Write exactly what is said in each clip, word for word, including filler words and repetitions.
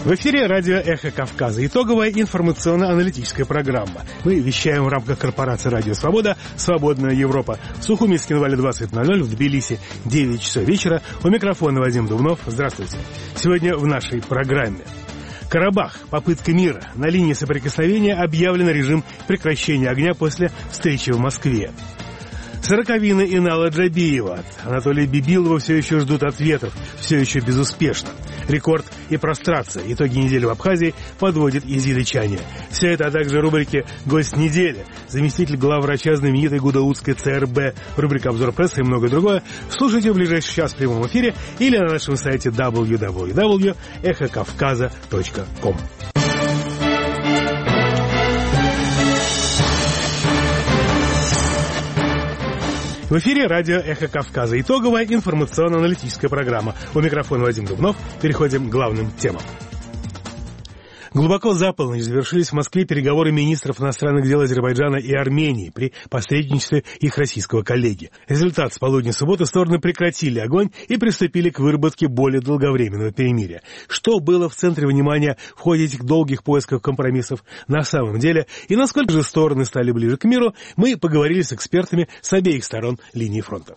В эфире радио «Эхо Кавказа». Итоговая информационно-аналитическая программа. Мы вещаем в рамках корпорации «Радио Свобода», «Свободная Европа». В Сухуминске на Вале двадцать ноль ноль, в Тбилиси девять часов вечера. У микрофона Вадим Дубнов. Здравствуйте. Сегодня в нашей программе. Карабах. Попытка мира. На линии соприкосновения объявлен режим прекращения огня после встречи в Москве. Сороковина Инала Джабиева от Анатолия Бибилова все еще ждут ответов, все еще безуспешно. Рекорд и прострация. Итоги недели в Абхазии подводит Изида Чаня. Все это, а также рубрики «Гость недели», заместитель главврача знаменитой гудаутской ЦРБ, рубрика «Обзор прессы» и многое другое. Слушайте в ближайший час в прямом эфире или на нашем сайте дабл ю дабл ю дабл ю точка эхо кавказа точка ком. В эфире радио «Эхо Кавказа». Итоговая информационно-аналитическая программа. У микрофона Вадим Дубнов. Переходим к главным темам. Глубоко за полночь завершились в Москве переговоры министров иностранных дел Азербайджана и Армении при посредничестве их российского коллеги. Результат: с полудня субботы стороны прекратили огонь и приступили к выработке более долговременного перемирия. Что было в центре внимания в ходе этих долгих поисков компромиссов на самом деле, и насколько же стороны стали ближе к миру, мы поговорили с экспертами с обеих сторон линии фронта.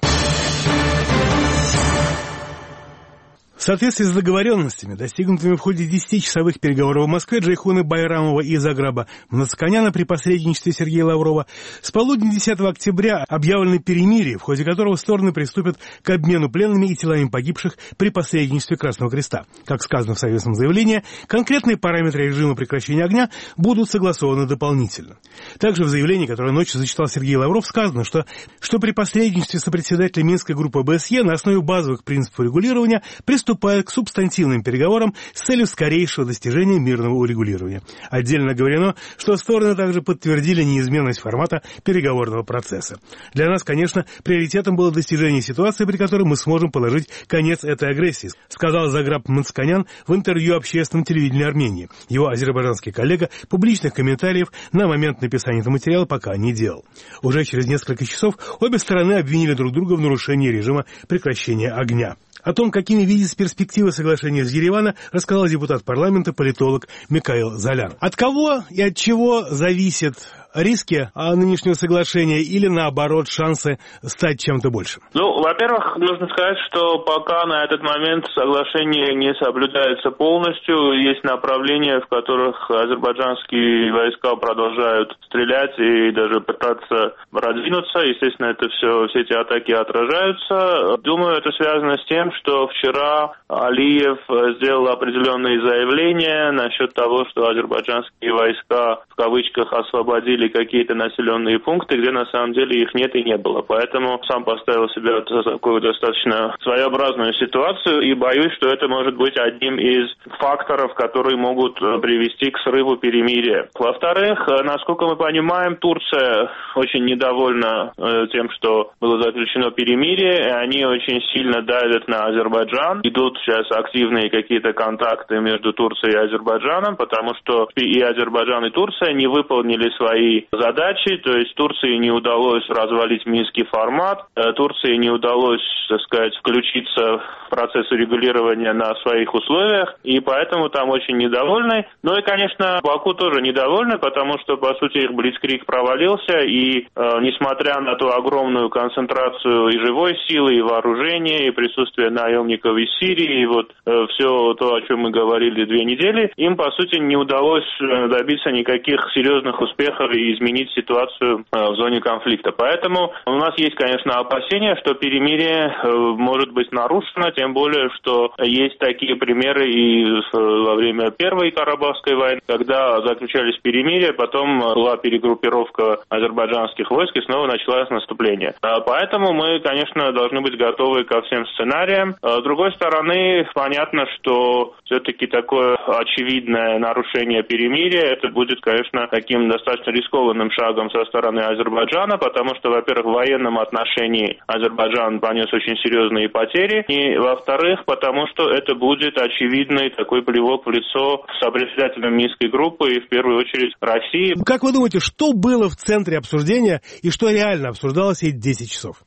В соответствии с договоренностями, достигнутыми в ходе десятичасовых переговоров в Москве Джейхуна Байрамова и Заграба Мнацканяна при посредничестве Сергея Лаврова, с полудня десятого октября объявлено перемирие, в ходе которого стороны приступят к обмену пленными и телами погибших при посредничестве Красного Креста. Как сказано в совместном заявлении, конкретные параметры режима прекращения огня будут согласованы дополнительно. Также в заявлении, которое ночью зачитал Сергей Лавров, сказано, что, что при посредничестве сопредседателя Минской группы ОБСЕ на основе базовых принципов регулирования приступают к субстантивным переговорам с целью скорейшего достижения мирного урегулирования. Отдельно говорено, что стороны также подтвердили неизменность формата переговорного процесса. Для нас, конечно, приоритетом было достижение ситуации, при которой мы сможем положить конец этой агрессии, сказал Заграб Мнацканян в интервью общественному телевидению Армении. Его азербайджанский коллега публичных комментариев на момент написания этого материала пока не делал. Уже через несколько часов обе стороны обвинили друг друга в нарушении режима прекращения огня. О том, какими видится перспективы соглашения с Еревана, рассказал депутат парламента, политолог Микаил Золян. От кого и от чего зависят риски нынешнего соглашения или, наоборот, шансы стать чем-то большим? Ну, во-первых, нужно сказать, что пока на этот момент соглашение не соблюдается полностью. Есть направления, в которых азербайджанские войска продолжают стрелять и даже пытаться продвинуться. Естественно, это все, все эти атаки отражаются. Думаю, это связано с тем, что вчера Алиев сделал определенные заявления насчет того, что азербайджанские войска, в кавычках, освободили какие-то населенные пункты, где на самом деле их нет и не было. Поэтому сам поставил себя в такую достаточно своеобразную ситуацию и боюсь, что это может быть одним из факторов, которые могут привести к срыву перемирия. Во-вторых, насколько мы понимаем, Турция очень недовольна тем, что было заключено перемирие, и они очень сильно давят на Азербайджан. Идут сейчас активные какие-то контакты между Турцией и Азербайджаном, потому что и Азербайджан, и Турция не выполнили свои задачи, то есть Турции не удалось развалить минский формат, Турции не удалось, так сказать, включиться в процесс урегулирования на своих условиях, и поэтому там очень недовольны. Ну и, конечно, Баку тоже недовольны, потому что, по сути, их блицкриг провалился, и э, несмотря на ту огромную концентрацию и живой силы, и вооружения, и присутствие наемников из Сирии, и вот э, все то, о чем мы говорили две недели, им, по сути, не удалось добиться никаких серьезных успехов и изменить ситуацию в зоне конфликта. Поэтому у нас есть, конечно, опасения, что перемирие может быть нарушено, тем более, что есть такие примеры и во время Первой Карабахской войны, когда заключались перемирия, потом была перегруппировка азербайджанских войск и снова началось наступление. Поэтому мы, конечно, должны быть готовы ко всем сценариям. С другой стороны, понятно, что все-таки такое очевидное нарушение перемирия, это будет, конечно, таким достаточно рискованным шагом со стороны Азербайджана, потому что, во-первых, в военном отношении Азербайджан понес очень серьезные потери, и, во-вторых, потому что это будет очевидный такой плевок в лицо сопредседателям Минской группы и, в первую очередь, России. Как вы думаете, что было в центре обсуждения и что реально обсуждалось эти десять часов?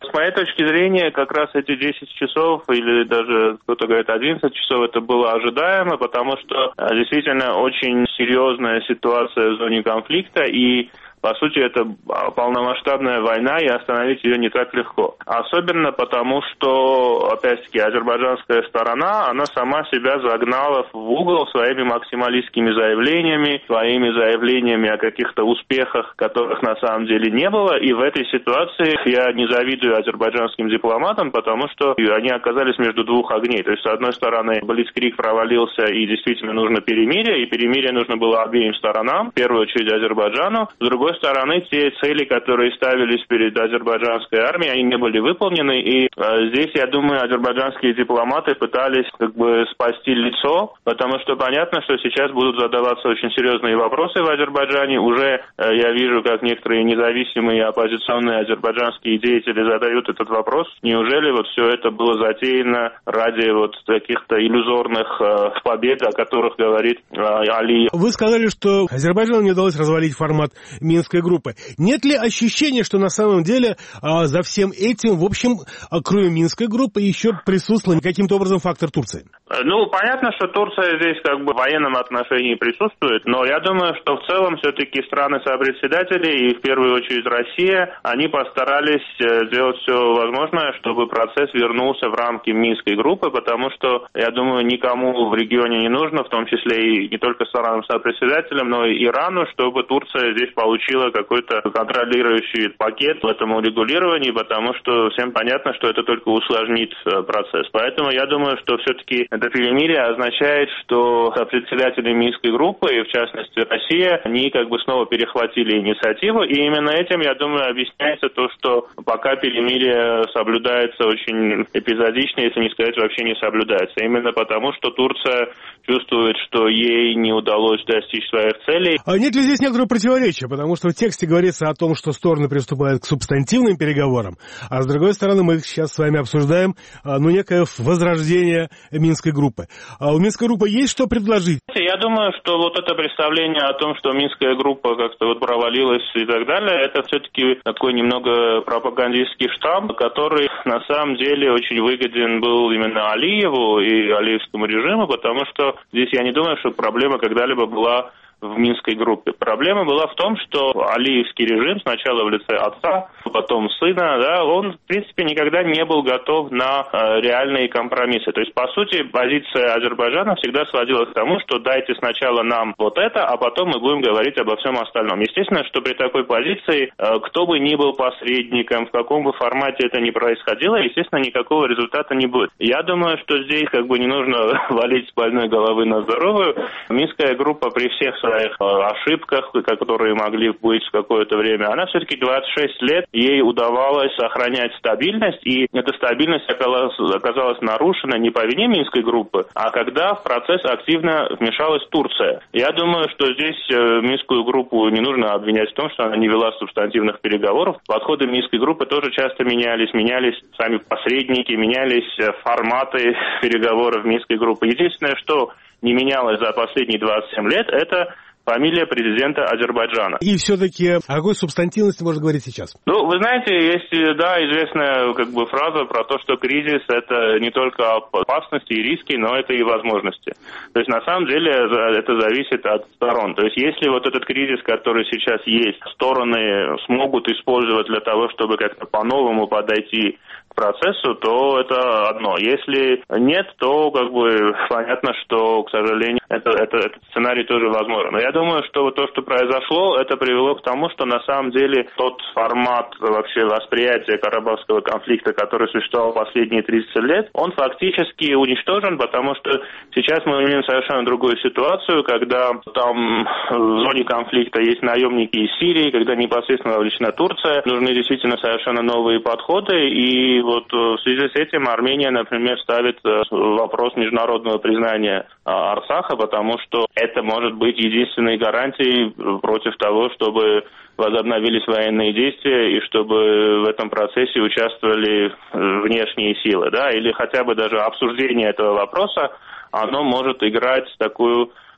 с моей точки зрения, как раз эти десять часов, или даже кто-то говорит одиннадцать часов, это было ожидаемо, потому что действительно очень серьезная ситуация в зоне конфликта, и по сути, это полномасштабная война, и остановить ее не так легко. Особенно потому, что, опять-таки, азербайджанская сторона, она сама себя загнала в угол своими максималистскими заявлениями, своими заявлениями о каких-то успехах, которых на самом деле не было. И в этой ситуации я не завидую азербайджанским дипломатам, потому что они оказались между двух огней. То есть, с одной стороны, блицкриг провалился, и действительно нужно перемирие, и перемирие нужно было обеим сторонам, в первую очередь Азербайджану. С другой стороны, те цели, которые ставились перед азербайджанской армией, они не были выполнены, и э, здесь, я думаю, азербайджанские дипломаты пытались как бы спасти лицо, потому что понятно, что сейчас будут задаваться очень серьезные вопросы в Азербайджане. Уже э, я вижу, как некоторые независимые оппозиционные азербайджанские деятели задают этот вопрос. Неужели вот все это было затеяно ради вот каких-то иллюзорных э, побед, о которых говорит э, Алиев? Вы сказали, что Азербайджану не удалось развалить формат Минской группы. Нет ли ощущения, что на самом деле а, за всем этим, в общем, а, кроме Минской группы, еще присутствовал каким-то образом фактор Турции? Ну, понятно, что Турция здесь как бы в военном отношении присутствует, но я думаю, что в целом все-таки страны-сопредседатели, и в первую очередь Россия, они постарались сделать все возможное, чтобы процесс вернулся в рамки Минской группы, потому что, я думаю, никому в регионе не нужно, в том числе и не только странам-сопредседателям, но и Ирану, чтобы Турция здесь получила какой-то контролирующий пакет в этом урегулировании, потому что всем понятно, что это только усложнит процесс. Поэтому я думаю, что все-таки это перемирие означает, что председатели Минской группы, и в частности Россия, они как бы снова перехватили инициативу, и именно этим, я думаю, объясняется то, что пока перемирие соблюдается очень эпизодично, если не сказать, вообще не соблюдается. Именно потому, что Турция чувствует, что ей не удалось достичь своих целей. А нет ли здесь некоторого противоречия? Потому что в тексте говорится о том, что стороны приступают к субстантивным переговорам, а с другой стороны мы сейчас с вами обсуждаем ну, некое возрождение Минской группы. А у Минской группы есть что предложить? Я думаю, что вот это представление о том, что Минская группа как-то вот провалилась и так далее, это все-таки такой немного пропагандистский штамп, который на самом деле очень выгоден был именно Алиеву и алиевскому режиму, потому что здесь я не думаю, что проблема когда-либо была в Минской группе. Проблема была в том, что алиевский режим, сначала в лице отца, потом сына, да, он, в принципе, никогда не был готов на э, реальные компромиссы. То есть, по сути, позиция Азербайджана всегда сводилась к тому, что дайте сначала нам вот это, а потом мы будем говорить обо всем остальном. Естественно, что при такой позиции, э, кто бы ни был посредником, в каком бы формате это ни происходило, естественно, никакого результата не будет. Я думаю, что здесь как бы не нужно валить с больной головы на здоровую. Минская группа при всех своих ошибках, которые могли быть в какое-то время, она все-таки двадцать шесть лет, ей удавалось сохранять стабильность, и эта стабильность оказалась, оказалась нарушена не по вине Минской группы, а когда в процесс активно вмешалась Турция. Я думаю, что здесь Минскую группу не нужно обвинять в том, что она не вела субстантивных переговоров. Подходы Минской группы тоже часто менялись, менялись сами посредники, менялись форматы переговоров Минской группы. Единственное, что не менялось за последние двадцать семь лет, это фамилия президента Азербайджана. И все-таки о какой субстантивности можно говорить сейчас? Ну, вы знаете, есть, да, известная как бы фраза про то, что кризис — это не только опасности и риски, но это и возможности. То есть, на самом деле, это зависит от сторон. То есть, если вот этот кризис, который сейчас есть, стороны смогут использовать для того, чтобы как-то по-новому подойти к процессу, то это одно. Если нет, то как бы понятно, что, к сожалению, это, это, этот сценарий тоже возможен. Но я думаю, что то, что произошло, это привело к тому, что на самом деле тот формат вообще восприятия Карабахского конфликта, который существовал последние тридцать лет, он фактически уничтожен, потому что сейчас мы имеем совершенно другую ситуацию, когда там в зоне конфликта есть наемники из Сирии, когда непосредственно вовлечена Турция, нужны действительно совершенно новые подходы, и вот в связи с этим Армения, например, ставит вопрос международного признания Арцаха, потому что это может быть единственной гарантией против того, чтобы возобновились военные действия и чтобы в этом процессе участвовали внешние силы, да, или хотя бы даже обсуждение этого вопроса, оно может играть такую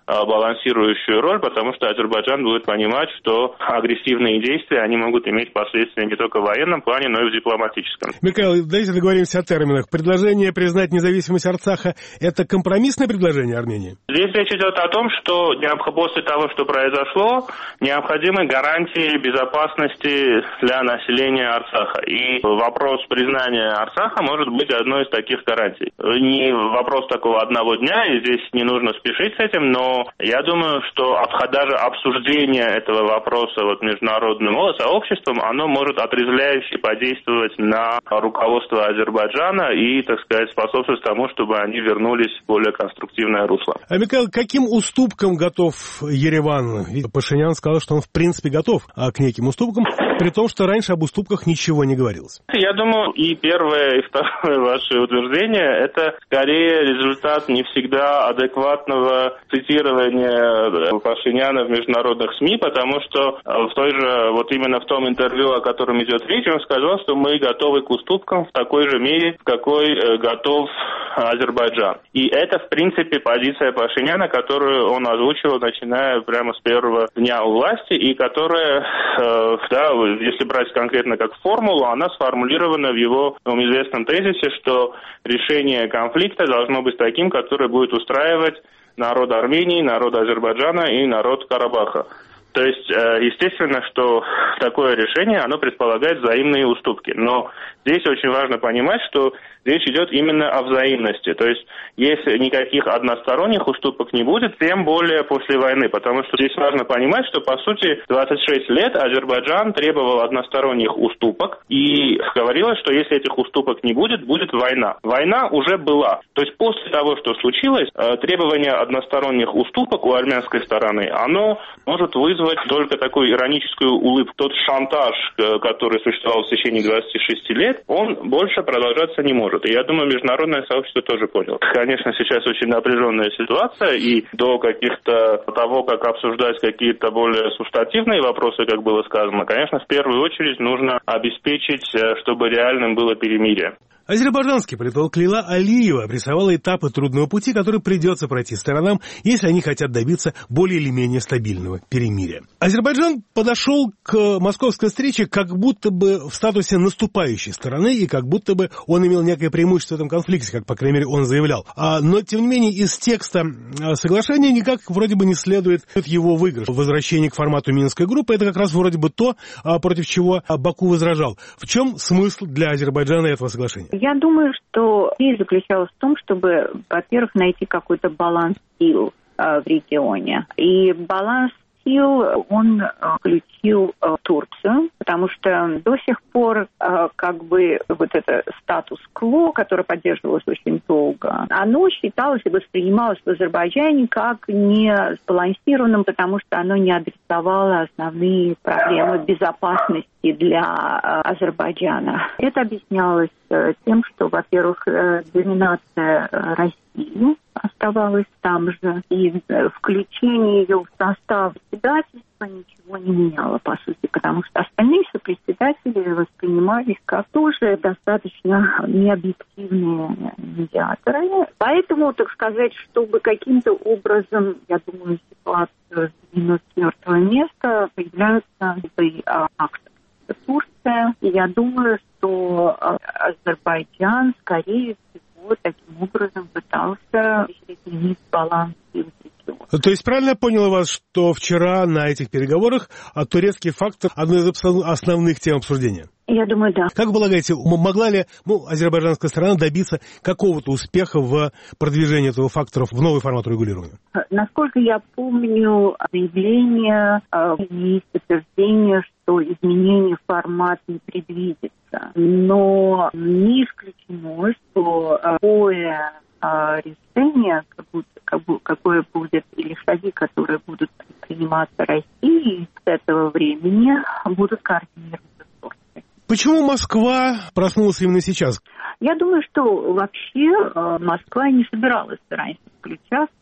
балансирующую роль, потому что Азербайджан будет понимать, что агрессивные действия, они могут иметь последствия не только в военном плане, но и в дипломатическом. Михаил, давайте договоримся о терминах. Предложение признать независимость Арцаха – это компромиссное предложение Армении? Здесь речь идет о том, что после того, что произошло, необходимы гарантии безопасности для населения Арцаха. И вопрос признания Арцаха может быть одной из таких гарантий. Не вопрос такого одного дня, и здесь не нужно спешить с этим, но я думаю, что даже обсуждение этого вопроса вот международным сообществом, оно может отрезвляюще подействовать на руководство Азербайджана и, так сказать, способствовать тому, чтобы они вернулись в более конструктивное русло. А, Михаил, каким уступкам готов Ереван? Ведь Пашинян сказал, что он в принципе готов к неким уступкам, при том, что раньше об уступках ничего не говорилось. Я думаю, и первое, и второе ваше утверждение, это скорее результат не всегда адекватного цитирования Пашиняна в международных СМИ, потому что в той же, вот именно в том интервью, о котором идет речь, он сказал, что мы готовы к уступкам в такой же мере, в какой готов Азербайджан. И это, в принципе, позиция Пашиняна, которую он озвучивал, начиная прямо с первого дня у власти, и которая, э, да, если брать конкретно как формулу, она сформулирована в его ну, известном тезисе, что решение конфликта должно быть таким, которое будет устраивать народ Армении, народ Азербайджана и народ Карабаха. То есть, естественно, что такое решение, оно предполагает взаимные уступки. Но здесь очень важно понимать, что речь идет именно о взаимности. То есть, если никаких односторонних уступок не будет, тем более после войны. Потому что здесь важно понимать, что, по сути, двадцать шесть лет Азербайджан требовал односторонних уступок и говорилось, что если этих уступок не будет, будет война. Война уже была. То есть, после того, что случилось, требование односторонних уступок у армянской стороны, оно может вызвать только такую ироническую улыбку. Тот шантаж, который существовал в течение двадцати шести лет, он больше продолжаться не может. И я думаю, международное сообщество тоже понял. Конечно, сейчас очень напряженная ситуация, и до каких-то того, как обсуждать какие-то более субстативные вопросы, как было сказано, конечно, в первую очередь нужно обеспечить, чтобы реальным было перемирие. Азербайджанский политолог Лейла Алиева обрисовала этапы трудного пути, который придется пройти сторонам, если они хотят добиться более или менее стабильного перемирия. Азербайджан подошел к московской встрече как будто бы в статусе наступающей стороны, и как будто бы он имел некое преимущество в этом конфликте, как, по крайней мере, он заявлял. А, но, тем не менее, из текста соглашения никак вроде бы не следует его выигрыш. Возвращение к формату Минской группы – это как раз вроде бы то, против чего Баку возражал. В чем смысл для Азербайджана этого соглашения? Я думаю, что идея заключалась в том, чтобы, во-первых, найти какой-то баланс сил э, в регионе. И баланс сил он э, включил э, Турцию, потому что до сих пор э, как бы вот это статус-кво, которое поддерживалось очень долго, оно считалось и воспринималось в Азербайджане как не сбалансированным, потому что оно не адресовало основные проблемы безопасности для э, Азербайджана. Это объяснялось э, тем, что, во-первых, э, доминация э, России оставалась там же, и э, включение ее в состав председательства ничего не меняло, по сути, потому что остальные сопредседатели воспринимались как тоже достаточно необъективные медиаторы. Поэтому, так сказать, чтобы каким-то образом, я думаю, ситуацию сдвинуть с мертвого места, появляются и акты. Турция. И я думаю, что Азербайджан, скорее всего, таким образом пытался изменить баланс сил в регионе. То есть правильно я понял вас, что вчера на этих переговорах турецкий фактор одной из основных тем обсуждения? Я думаю, да. Как вы полагаете, могла ли ну, азербайджанская сторона добиться какого-то успеха в продвижении этого фактора в новый формат регулирования? Насколько я помню, заявление есть подтверждение, что изменение формата не предвидится. Но не исключено, что любое решение, какое будет, или шаги, которые будут приниматься Россией с этого времени, будут координироваться. Почему Москва проснулась именно сейчас? Я думаю, что вообще Москва не собиралась раньше включаться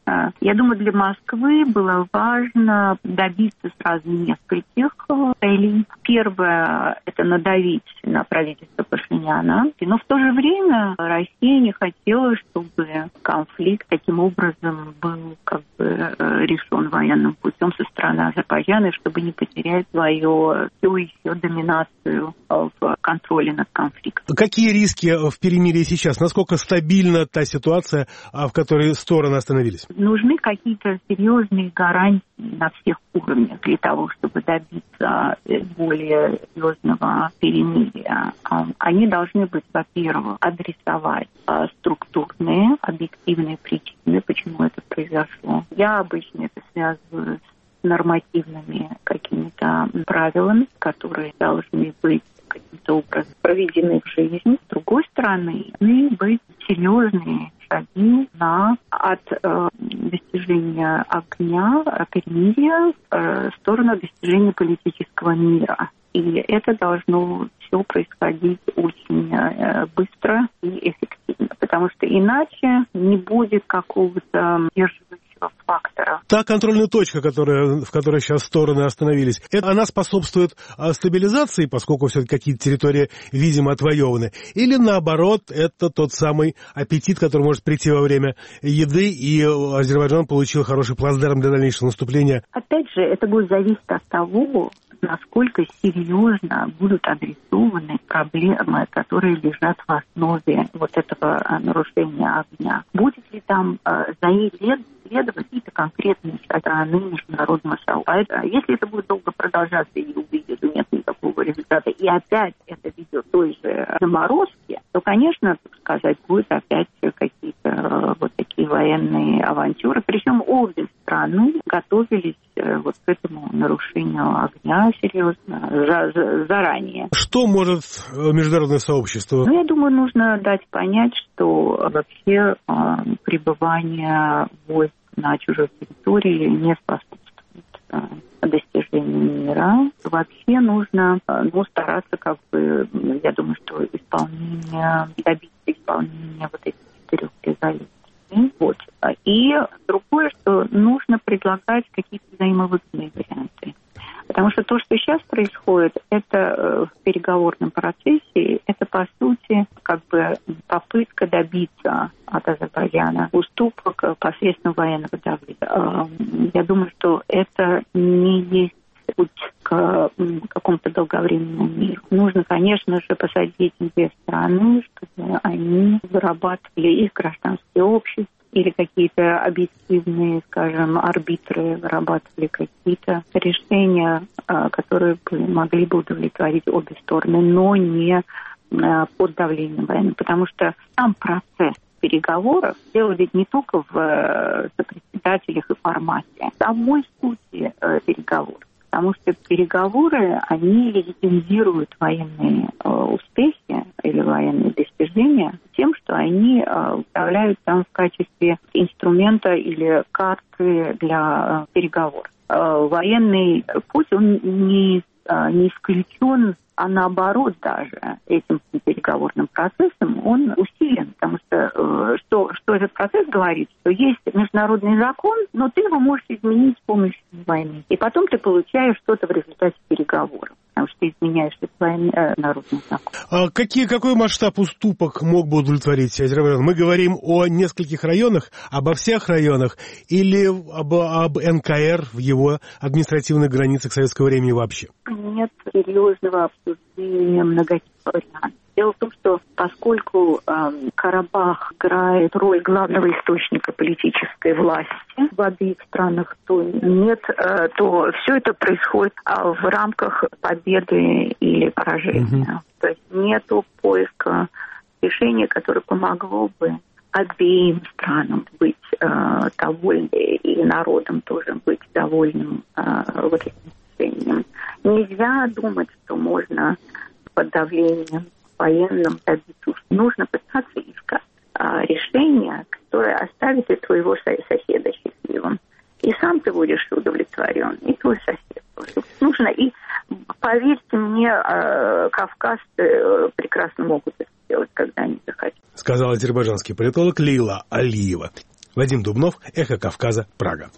Я думаю, для Москвы было важно добиться сразу нескольких целей. Первое – это надавить на правительство Пашиняна. Но в то же время Россия не хотела, чтобы конфликт таким образом был как бы решен военным путем со стороны Азербайджана, чтобы не потерять свою всю еще доминацию в контроле над конфликтом. Какие риски в перемирии сейчас? Насколько стабильна та ситуация, в которой стороны остановились? Нужны какие-то серьезные гарантии на всех уровнях для того, чтобы добиться более серьезного перемирия. Они должны быть, во-первых, адресовать структурные, объективные причины, почему это произошло. Я обычно это связываю с нормативными какими-то правилами, которые должны быть каким-то образом проведены в жизнь. С другой стороны, должны быть серьезные шаги на, от э, достижения огня, перемирия э, в сторону достижения политического мира. И это должно все происходить очень э, быстро и эффективно, потому что иначе не будет какого-то сдерживающего фактора. Та контрольная точка, которая, в которой сейчас стороны остановились, это, она способствует а, стабилизации, поскольку все-таки какие-то территории, видимо, отвоеваны, или наоборот, это тот самый аппетит, который может прийти во время еды, и Азербайджан получил хороший плацдарм для дальнейшего наступления? Опять же, это будет зависеть от того, насколько серьезно будут адресованы проблемы, которые лежат в основе вот этого нарушения огня. Будет ли там заследовать какие-то конкретные стороны международного сообщества? Если это будет долго продолжаться и увидеть, нет никакого результата, и опять это ведет той же заморозки, то, конечно, так сказать, будет опять какие-то вот такие военные авантюры. Причем обе страны готовились вот к этому нарушению огня серьезно, за, за, заранее. Что может международное сообщество? Ну, я думаю, нужно дать понять, что вообще э, пребывание войск на чужой территории не способствует э, достижению мира. Вообще нужно э, ну, стараться, как бы, я думаю, что исполнение, добиться исполнения вот этих четырех резолюций. Вот. И другое, что нужно предлагать какие-то взаимовыгодные варианты. Потому что то, что сейчас происходит, это в переговорном процессе, это, по сути, как бы попытка добиться от Азербайджана уступок посредством военного давления. Я думаю, что это не есть путь к какому-то долговременному миру. Нужно, конечно же, посадить две страны, чтобы они вырабатывали их гражданское общество, или какие-то объективные, скажем, арбитры вырабатывали какие-то решения, которые могли бы удовлетворить обе стороны, но не под давлением военным. Потому что сам процесс переговоров дело ведь не только в сопредседателях и формате, а самой сути переговоров. Потому что переговоры, они легитимизируют военные э, успехи или военные достижения тем, что они э, выставляют там в качестве инструмента или карты для э, переговоров. Э, военный путь, он не, э, не исключен, а наоборот даже этим переговорным процессом он усилен, потому что, э, что, что этот процесс говорит, что есть международный закон, но ты его можешь изменить с помощью войны. И потом ты получаешь что-то в результате переговоров, потому что ты изменяешь свой э, народный закон. А какие, какой масштаб уступок мог бы удовлетворить Азербайджан? Мы говорим о нескольких районах, обо всех районах или об, об эн ка эр в его административных границах советского времени вообще? Нет серьезного обсуждения многочисленных вариантов. Дело в том, что поскольку э, Карабах играет роль главного источника политической власти в обеих странах, то нет, э, то все это происходит э, в рамках победы или поражения. Mm-hmm. То есть нету поиска решения, которое помогло бы обеим странам быть э, довольны, и народам тоже быть довольным э, вот этим решением. Нельзя думать, что можно под давлением военным добиться. Нужно пытаться искать а, решение, которое оставит и твоего соседа счастливым. И сам ты будешь удовлетворен, и твой сосед тоже. Нужно, и поверьте мне, а, кавказцы прекрасно могут это сделать, когда они захотят. Сказал азербайджанский политолог Лейла Алиева. Вадим Дубнов, Эхо Кавказа, Прага.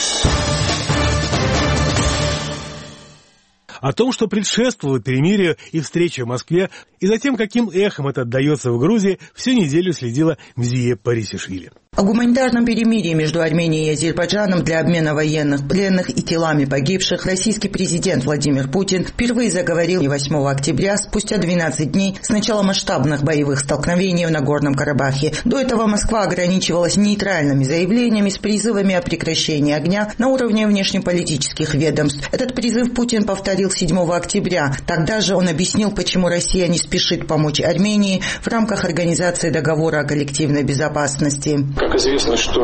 О том, что предшествовало перемирию и встрече в Москве, и затем, каким эхом это отдается в Грузии, всю неделю следила Мзия Парисишвили. О гуманитарном перемирии между Арменией и Азербайджаном для обмена военных пленных и телами погибших российский президент Владимир Путин впервые заговорил восьмого октября, спустя двенадцать дней с начала масштабных боевых столкновений в Нагорном Карабахе. До этого Москва ограничивалась нейтральными заявлениями с призывами о прекращении огня на уровне внешнеполитических ведомств. Этот призыв Путин повторил седьмого октября. Тогда же он объяснил, почему Россия не спешит помочь Армении в рамках Организации договора о коллективной безопасности. Как известно, что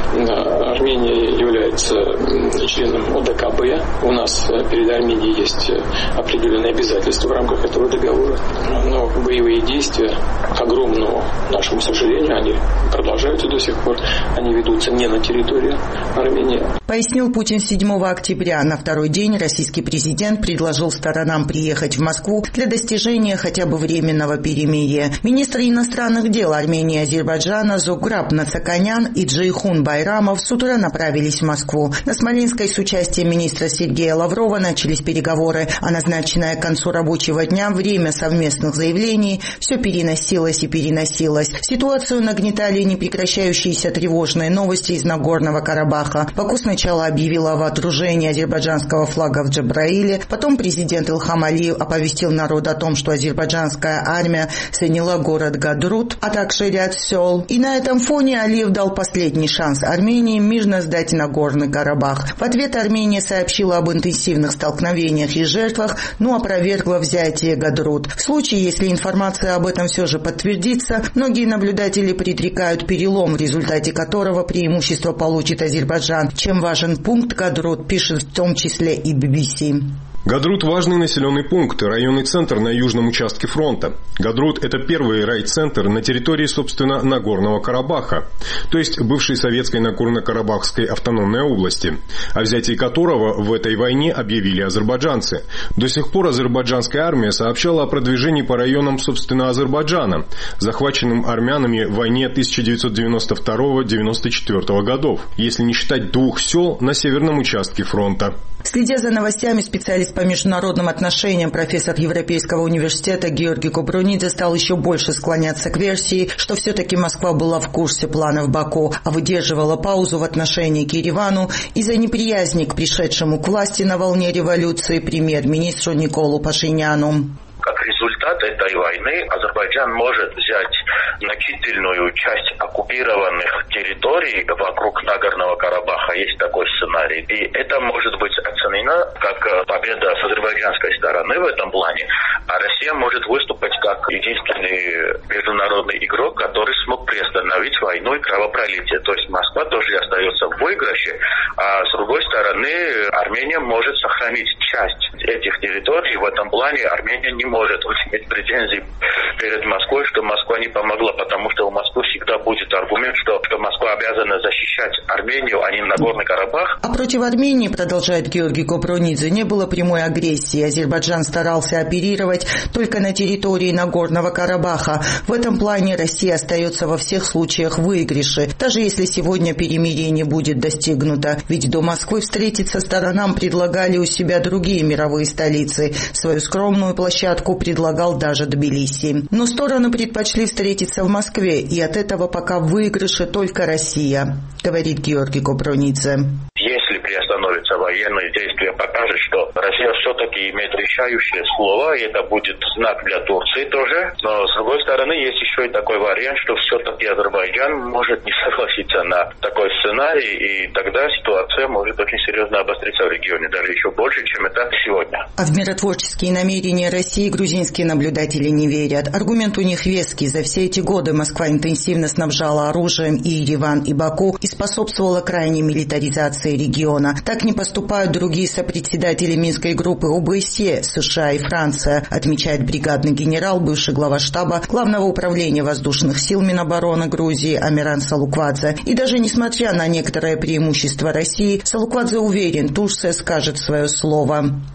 Армения является членом О Д К Б. У нас перед Арменией есть определенные обязательства в рамках этого договора. Но боевые действия, к огромному нашему сожалению, они продолжаются до сих пор. Они ведутся не на территории Армении. Пояснил Путин седьмого октября. На второй день российский президент предложил сторонам приехать в Москву для достижения хотя бы временного перемирия. Министры иностранных дел Армении и Азербайджана Зограб Нацаканян и Джейхун Байрамов с утра направились в Москву. На Смоленской с участием министра Сергея Лаврова начались переговоры, а назначенное к концу рабочего дня время совместных заявлений все переносилось и переносилось. Ситуацию нагнетали непрекращающиеся тревожные новости из Нагорного Карабаха. Баку сначала объявила о водружении азербайджанского флага в Джабраиле, потом президент Илхам Алиев оповестил народ о том, что азербайджанская армия заняла город Гадрут, а также ряд сел. И на этом фоне Алиев дал последний шанс Армении мирно сдать Нагорный Карабах. В ответ Армения сообщила об интенсивных столкновениях и жертвах, но опровергла взятие Гадрут. В случае, если информация об этом все же подтвердится, многие наблюдатели предрекают перелом, в результате которого преимущество получит Азербайджан. Чем важен пункт Гадрут, пишет в том числе и Би Би Си. Гадрут – важный населенный пункт, районный центр на южном участке фронта. Гадрут – это первый райцентр на территории, собственно, Нагорного Карабаха, то есть бывшей советской Нагорно-Карабахской автономной области, о взятии которого в этой войне объявили азербайджанцы. До сих пор азербайджанская армия сообщала о продвижении по районам, собственно, Азербайджана, захваченным армянами в войне тысяча девятьсот девяносто второго — девяносто четвёртого годов, если не считать двух сел на северном участке фронта. Следя за новостями, специалист по международным отношениям, профессор Европейского университета Георгий Купрунидзе стал еще больше склоняться к версии, что все-таки Москва была в курсе планов Баку, а выдерживала паузу в отношении к Еревану из-за неприязни к пришедшему к власти на волне революции премьер-министру Николу Пашиняну. Как результат этой войны Азербайджан может взять значительную часть оккупированных территорий вокруг Нагорного Карабаха. Есть такой сценарий. И это может быть оценено как победа с азербайджанской стороны в этом плане. А Россия может выступать как единственный международный игрок, который смог приостановить войну и кровопролитие. То есть Москва тоже остается в выигрыше. А с другой стороны, Армения может сохранить часть этих территорий. В этом плане Армения не может иметь претензий перед Москвой, что Москва не помогла, потому что у Москвы всегда будет аргумент, что, что Москва обязана защищать Армению, а не Нагорный Карабах. А против Армении, продолжает Георгий Купрунидзе, не было прямой агрессии. Азербайджан старался оперировать только на территории Нагорного Карабаха. В этом плане Россия остается во всех случаях в выигрыше, даже если сегодня перемирие не будет достигнуто. Ведь до Москвы встретиться сторонам предлагали у себя другие мировые столицы. Свою скромную площадку предлагал даже Тбилиси. Но стороны предпочли встретиться в Москве, и от этого пока в выигрыше только Россия, говорит Георгий Купрунидзе. Если приостановятся военные действия, покажет, что Россия все-таки имеет решающее слово, и это будет знак для Турции тоже. Но, с другой стороны, есть еще и такой вариант, что все-таки Азербайджан может не согласиться на такой сценарий, и тогда ситуация может очень серьезно обостриться в регионе, даже еще больше, чем это сегодня. А в миротворческие намерения России грузинские наблюдатели не верят. Аргумент у них веский. За все эти годы Москва интенсивно снабжала оружием и Ереван, и Баку, и способствовала крайней милитаризации региона. Так не поступают другие сопредседатели Минской группы О Бэ Эс Е, США и Франция, отмечает бригадный генерал, бывший глава штаба Главного управления воздушных сил Минобороны Грузии Амиран Салуквадзе. И даже несмотря на некоторое преимущество России, Салуквадзе уверен, Турция скажет свое слово.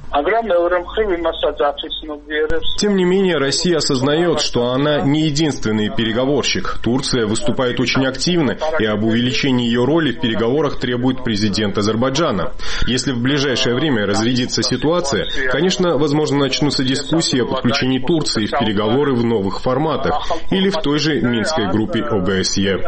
Тем не менее, Россия осознает, что она не единственный переговорщик. Турция выступает очень активно, и об увеличении ее роли в переговорах требует президент Азербайджана. Если в ближайшее время разрядится ситуация, конечно, возможно, начнутся дискуссии о подключении Турции в переговоры в новых форматах или в той же Минской группе ОБСЕ.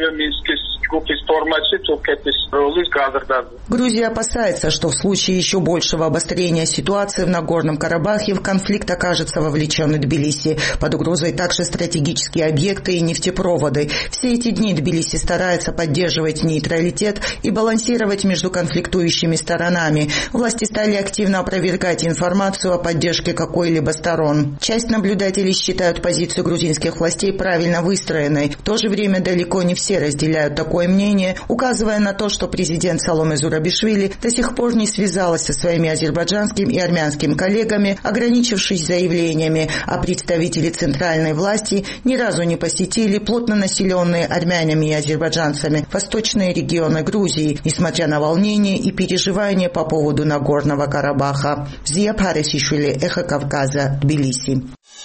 Грузия опасается, что в случае еще большего обострения ситуации в Нагорном Карабахе в конфликт окажется вовлечен и Тбилиси. Под угрозой также стратегические объекты и нефтепроводы. Все эти дни Тбилиси старается поддерживать нейтралитет и балансировать между конфликтующими сторонами. Власти стали активно опровергать информацию о поддержке какой-либо сторон. Часть наблюдателей считают позицию грузинских властей правильно выстроенной. В то же время далеко не все разделяют такое мнение, указывая на то, что президент Саломе Зурабишвили до сих пор не связалась со своими азербайджанским и армянским коллегами, ограничившись заявлениями, а представители центральной власти ни разу не посетили плотно населенные армянами и азербайджанцами восточные регионы Грузии, несмотря на волнения и переживания по поводу Нагорного Карабаха. Зия Парисишвили, Эхо Кавказа, Тбилиси.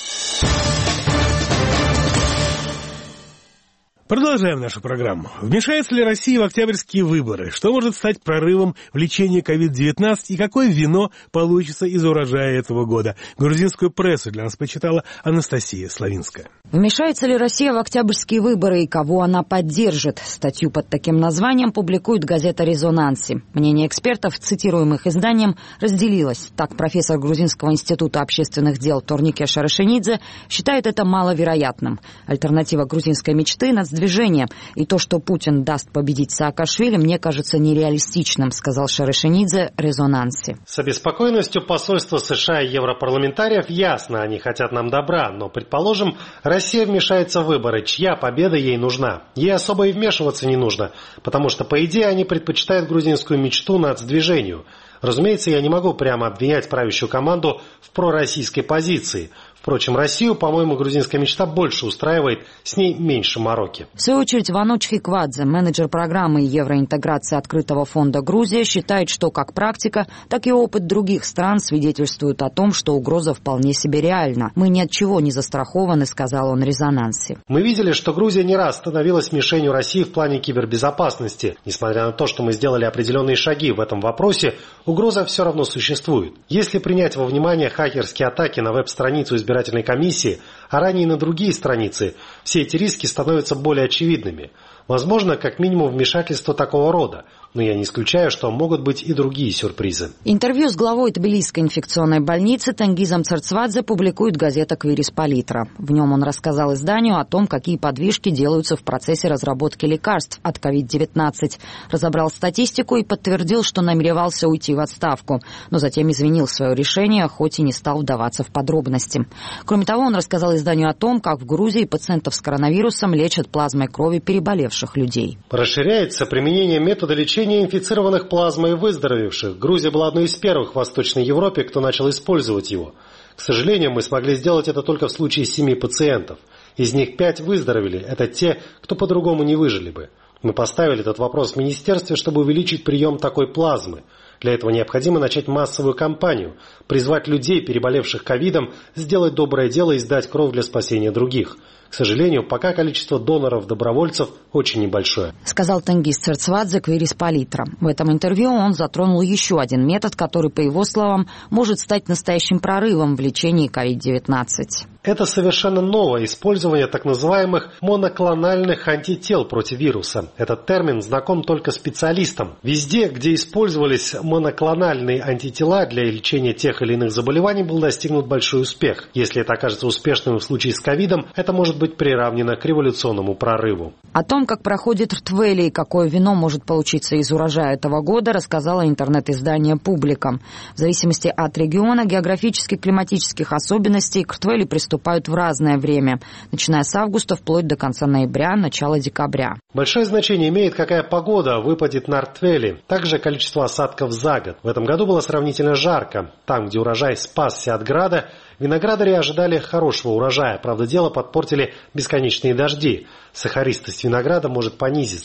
Продолжаем нашу программу. Вмешается ли Россия в октябрьские выборы? Что может стать прорывом в лечении ковид девятнадцать и какое вино получится из урожая этого года? Грузинскую прессу для нас почитала Анастасия Славинская. Вмешается ли Россия в октябрьские выборы и кого она поддержит? Статью под таким названием публикует газета «Резонанси». Мнение экспертов, цитируемых изданием, разделилось. Так, профессор Грузинского института общественных дел Торнике Шарашенидзе считает это маловероятным. Альтернатива грузинской мечты – нацдвижение. И то, что Путин даст победить Саакашвили, мне кажется нереалистичным, сказал Шарашенидзе «Резонанси». С обеспокоенностью посольства США и европарламентариев ясно, они хотят нам добра, но, предположим, Россия вмешается в выборы, чья победа ей нужна. Ей особо и вмешиваться не нужно, потому что, по идее, они предпочитают грузинскую мечту нацдвижению. Разумеется, я не могу прямо обвинять правящую команду в пророссийской позиции. Впрочем, Россию, по-моему, грузинская мечта больше устраивает, с ней меньше мороки. В свою очередь, Вануч Хиквадзе, менеджер программы евроинтеграции Открытого фонда «Грузия», считает, что как практика, так и опыт других стран свидетельствуют о том, что угроза вполне себе реальна. «Мы ни от чего не застрахованы», — сказал он «Резонансе». Мы видели, что Грузия не раз становилась мишенью России в плане кибербезопасности. Несмотря на то, что мы сделали определенные шаги в этом вопросе, угроза все равно существует. Если принять во внимание хакерские атаки на веб-страницу избирательной комиссии, а ранее и на другие страницы, все эти риски становятся более очевидными. Возможно, как минимум вмешательство такого рода, но я не исключаю, что могут быть и другие сюрпризы. Интервью с главой Тбилисской инфекционной больницы Тенгизом Церцвадзе публикует газета «Квирис Политра». В нем он рассказал изданию о том, какие подвижки делаются в процессе разработки лекарств от ковид девятнадцать. Разобрал статистику и подтвердил, что намеревался уйти в отставку, но затем изменил свое решение, хоть и не стал вдаваться в подробности. Кроме того, он рассказал изданию о том, как в Грузии пациентов с коронавирусом лечат плазмой крови переболевших людей. Расширяется применение метода лечения инфицированных плазмой выздоровевших. Грузия была одной из первых в Восточной Европе, кто начал использовать его. К сожалению, мы смогли сделать это только в случае семи пациентов. Из них пять выздоровели. Это те, кто по-другому не выжили бы. Мы поставили этот вопрос в министерстве, чтобы увеличить прием такой плазмы. Для этого необходимо начать массовую кампанию, призвать людей, переболевших ковидом, сделать доброе дело и сдать кровь для спасения других. К сожалению, пока количество доноров-добровольцев очень небольшое. Сказал Тенгиз Церцвадзе «Квирис Политра». В этом интервью он затронул еще один метод, который, по его словам, может стать настоящим прорывом в лечении ковид девятнадцать. Это совершенно новое использование так называемых моноклональных антител против вируса. Этот термин знаком только специалистам. Везде, где использовались моноклональные антитела для лечения тех или иных заболеваний, был достигнут большой успех. Если это окажется успешным в случае с ковидом, это может быть приравнено к революционному прорыву. О том, как проходит Ртвели и какое вино может получиться из урожая этого года, рассказало интернет-издание «Публика». В зависимости от региона, географических, климатических особенностей к Ртвели приступают в разное время, начиная с августа вплоть до конца ноября, начала декабря. Большое значение имеет, какая погода выпадет на Ртвели, также количество осадков за год. В этом году было сравнительно жарко. Там, где урожай спасся от града, виноградари ожидали хорошего урожая. Правда, дело подпортили бесконечные дожди. Сахаристость винограда может понизиться.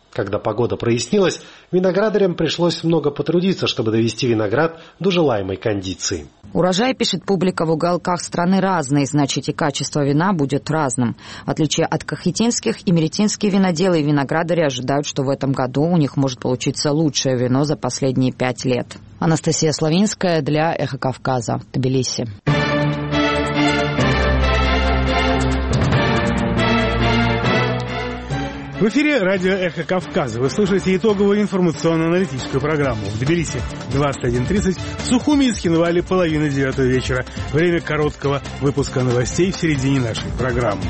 Когда погода прояснилась, виноградарям пришлось много потрудиться, чтобы довести виноград до желаемой кондиции. Урожай, пишет публика, в уголках страны разный, значит и качество вина будет разным. В отличие от кахетинских, имеретинские виноделы и виноградари ожидают, что в этом году у них может получиться лучшее вино за последние пять лет. Анастасия Славинская для «Эхо Кавказа», Тбилиси. В эфире радио «Эхо Кавказа». Вы слушаете итоговую информационно-аналитическую программу. В Тбилиси двадцать один тридцать, в Сухуми и Схинвале половина девятого вечера. Время короткого выпуска новостей в середине нашей программы.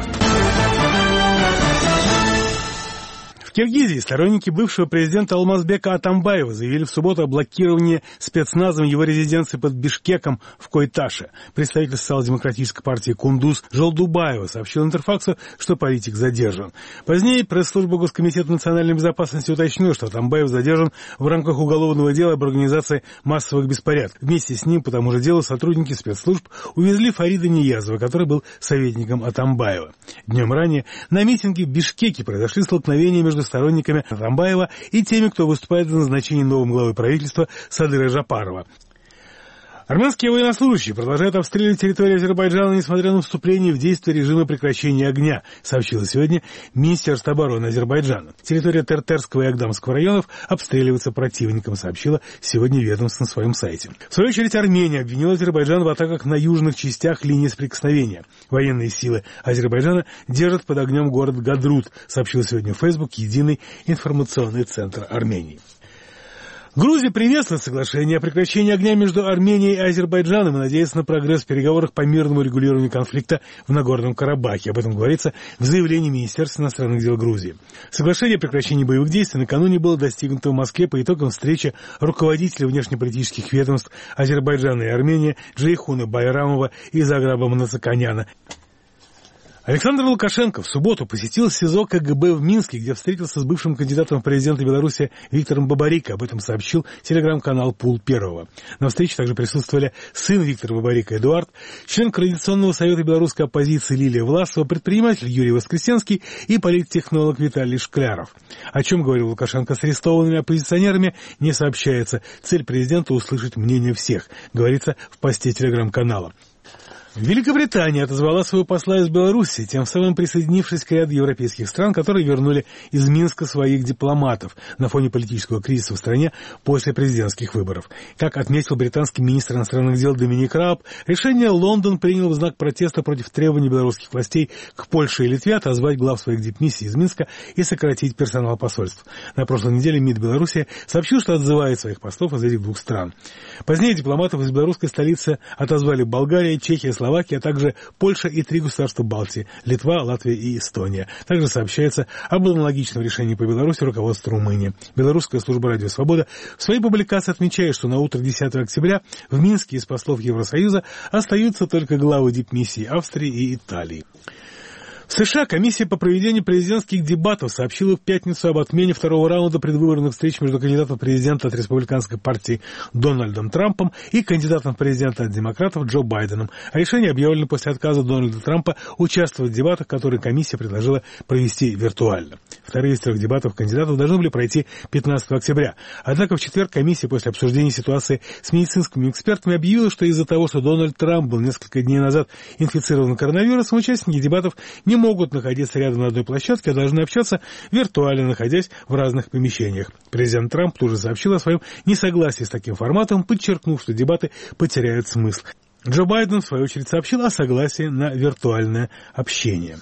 В Киргизии сторонники бывшего президента Алмазбека Атамбаева заявили в субботу о блокировании спецназом его резиденции под Бишкеком в Койташе. Представитель социал-демократической партии Кундуз Жолдубаева сообщил Интерфаксу, что политик задержан. Позднее пресс-служба Госкомитета национальной безопасности уточнила, что Атамбаев задержан в рамках уголовного дела об организации массовых беспорядков. Вместе с ним по тому же делу сотрудники спецслужб увезли Фарида Ниязова, который был советником Атамбаева. Днем ранее на митинге в Бишкеке произошли столкновения между сторонниками Атамбаева и теми, кто выступает за назначение новым главой правительства Садыра Жапарова. Армянские военнослужащие продолжают обстреливать территорию Азербайджана, несмотря на вступление в действие режима прекращения огня, сообщило сегодня Министерство обороны Азербайджана. Территория Тертерского и Агдамского районов обстреливается противником, сообщила сегодня ведомство на своем сайте. В свою очередь Армения обвинила Азербайджан в атаках на южных частях линии соприкосновения. Военные силы Азербайджана держат под огнем город Гадрут, сообщил сегодня в Facebook единый информационный центр Армении. Грузия приветствует соглашение о прекращении огня между Арменией и Азербайджаном и надеется на прогресс в переговорах по мирному регулированию конфликта в Нагорном Карабахе. Об этом говорится в заявлении Министерства иностранных дел Грузии. Соглашение о прекращении боевых действий накануне было достигнуто в Москве по итогам встречи руководителей внешнеполитических ведомств Азербайджана и Армении Джейхуна Байрамова и Заграба Мнацаканяна. Александр Лукашенко в субботу посетил СИЗО КГБ в Минске, где встретился с бывшим кандидатом в президенты Беларуси Виктором Бабарико. Об этом сообщил телеграм-канал «Пул Первого». На встрече также присутствовали сын Виктора Бабарико Эдуард, член Координационного совета белорусской оппозиции Лилия Власова, предприниматель Юрий Воскресенский и политтехнолог Виталий Шкляров. О чем говорил Лукашенко с арестованными оппозиционерами, не сообщается. Цель президента — услышать мнение всех, говорится в посте телеграм-канала. Великобритания отозвала своего посла из Беларуси, тем самым присоединившись к ряду европейских стран, которые вернули из Минска своих дипломатов на фоне политического кризиса в стране после президентских выборов. Как отметил британский министр иностранных дел Доминик Рааб, решение Лондон принял в знак протеста против требований белорусских властей к Польше и Литве отозвать глав своих дипмиссий из Минска и сократить персонал посольств. На прошлой неделе МИД Беларуси сообщил, что отзывает своих послов из этих двух стран. Позднее дипломатов из белорусской столицы отозвали Болгария, Чехия, Словакия, а также Польша и три государства Балтии – Литва, Латвия и Эстония. Также сообщается об аналогичном решении по Беларуси руководства Румынии. Белорусская служба «Радио Свобода» в своей публикации отмечает, что на утро десятого октября в Минске из послов Евросоюза остаются только главы дипмиссий Австрии и Италии. В США комиссия по проведению президентских дебатов сообщила в пятницу об отмене второго раунда предвыборных встреч между кандидатом в президента от республиканской партии Дональдом Трампом и кандидатом в президента от демократов Джо Байденом. А решение объявлено после отказа Дональда Трампа участвовать в дебатах, которые комиссия предложила провести виртуально. Вторые из трех дебатов кандидатов должны были пройти пятнадцатого октября. Однако в четверг комиссия после обсуждения ситуации с медицинскими экспертами объявила, что из-за того, что Дональд Трамп был несколько дней назад инфицирован коронавирусом, участники дебатов не могут находиться рядом на одной площадке, а должны общаться виртуально, находясь в разных помещениях. Президент Трамп тут же сообщил о своем несогласии с таким форматом, подчеркнув, что дебаты потеряют смысл. Джо Байден, в свою очередь, сообщил о согласии на виртуальное общение.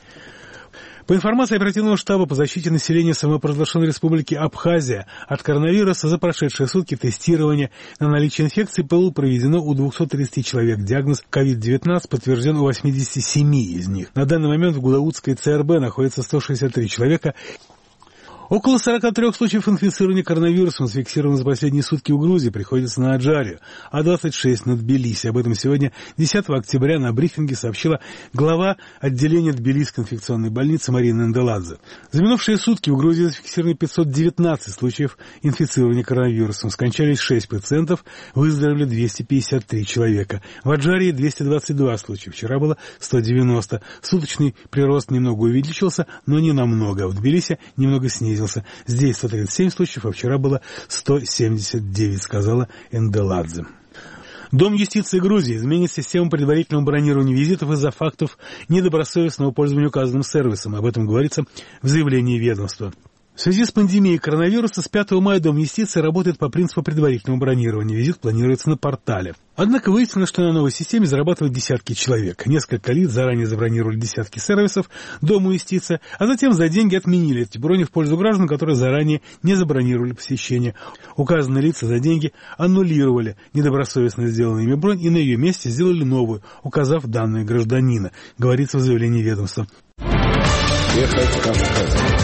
По информации оперативного штаба по защите населения самопровозглашенной республики Абхазия от коронавируса за прошедшие сутки тестирование на наличие инфекции было проведено у двухсот тридцати человек. Диагноз ковид девятнадцать подтвержден у восьмидесяти семи из них. На данный момент в Гудаутской ЦРБ находится сто шестьдесят три человека. Около сорока трёх случаев инфицирования коронавирусом зафиксировано за последние сутки в Грузии, приходится на Аджарию, а двадцать шесть на Тбилиси. Об этом сегодня, десятого октября, на брифинге сообщила глава отделения Тбилисской инфекционной больницы Марина Энделадзе. За минувшие сутки в Грузии зафиксировано пятьсот девятнадцать случаев инфицирования коронавирусом. Скончались шесть пациентов, выздоровели двести пятьдесят три человека. В Аджарии двести двадцать два случая, вчера было сто девяносто. Суточный прирост немного увеличился, но не намного. В Тбилиси немного снизился. снизился. Здесь сто тридцать семь случаев, а вчера было сто семьдесят девять, сказала Энделадзе. Дом юстиции Грузии изменит систему предварительного бронирования визитов из-за фактов недобросовестного пользования указанным сервисом. Об этом говорится в заявлении ведомства. В связи с пандемией коронавируса с пятого мая Дом юстиции работает по принципу предварительного бронирования. Визит планируется на портале. Однако выяснилось, что на новой системе зарабатывают десятки человек. Несколько лиц заранее забронировали десятки сервисов Дому юстиции, а затем за деньги отменили эти брони в пользу граждан, которые заранее не забронировали посещение. Указанные лица за деньги аннулировали недобросовестно сделанную ими бронь и на ее месте сделали новую, указав данные гражданина, говорится в заявлении ведомства. Ехать Кавказом.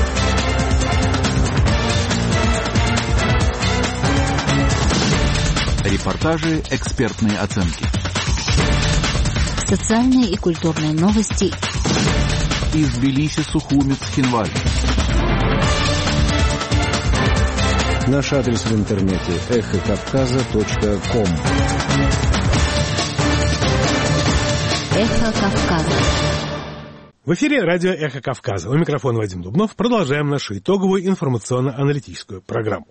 Репортажи, экспертные оценки. Социальные и культурные новости. Из Тбилиси, Сухуми, Цхинвали. Наш адрес в интернете эхо кавказа точка ком. Эхо Кавказа. В эфире радио «Эхо Кавказа». У микрофона Вадим Дубнов. Продолжаем нашу итоговую информационно-аналитическую программу.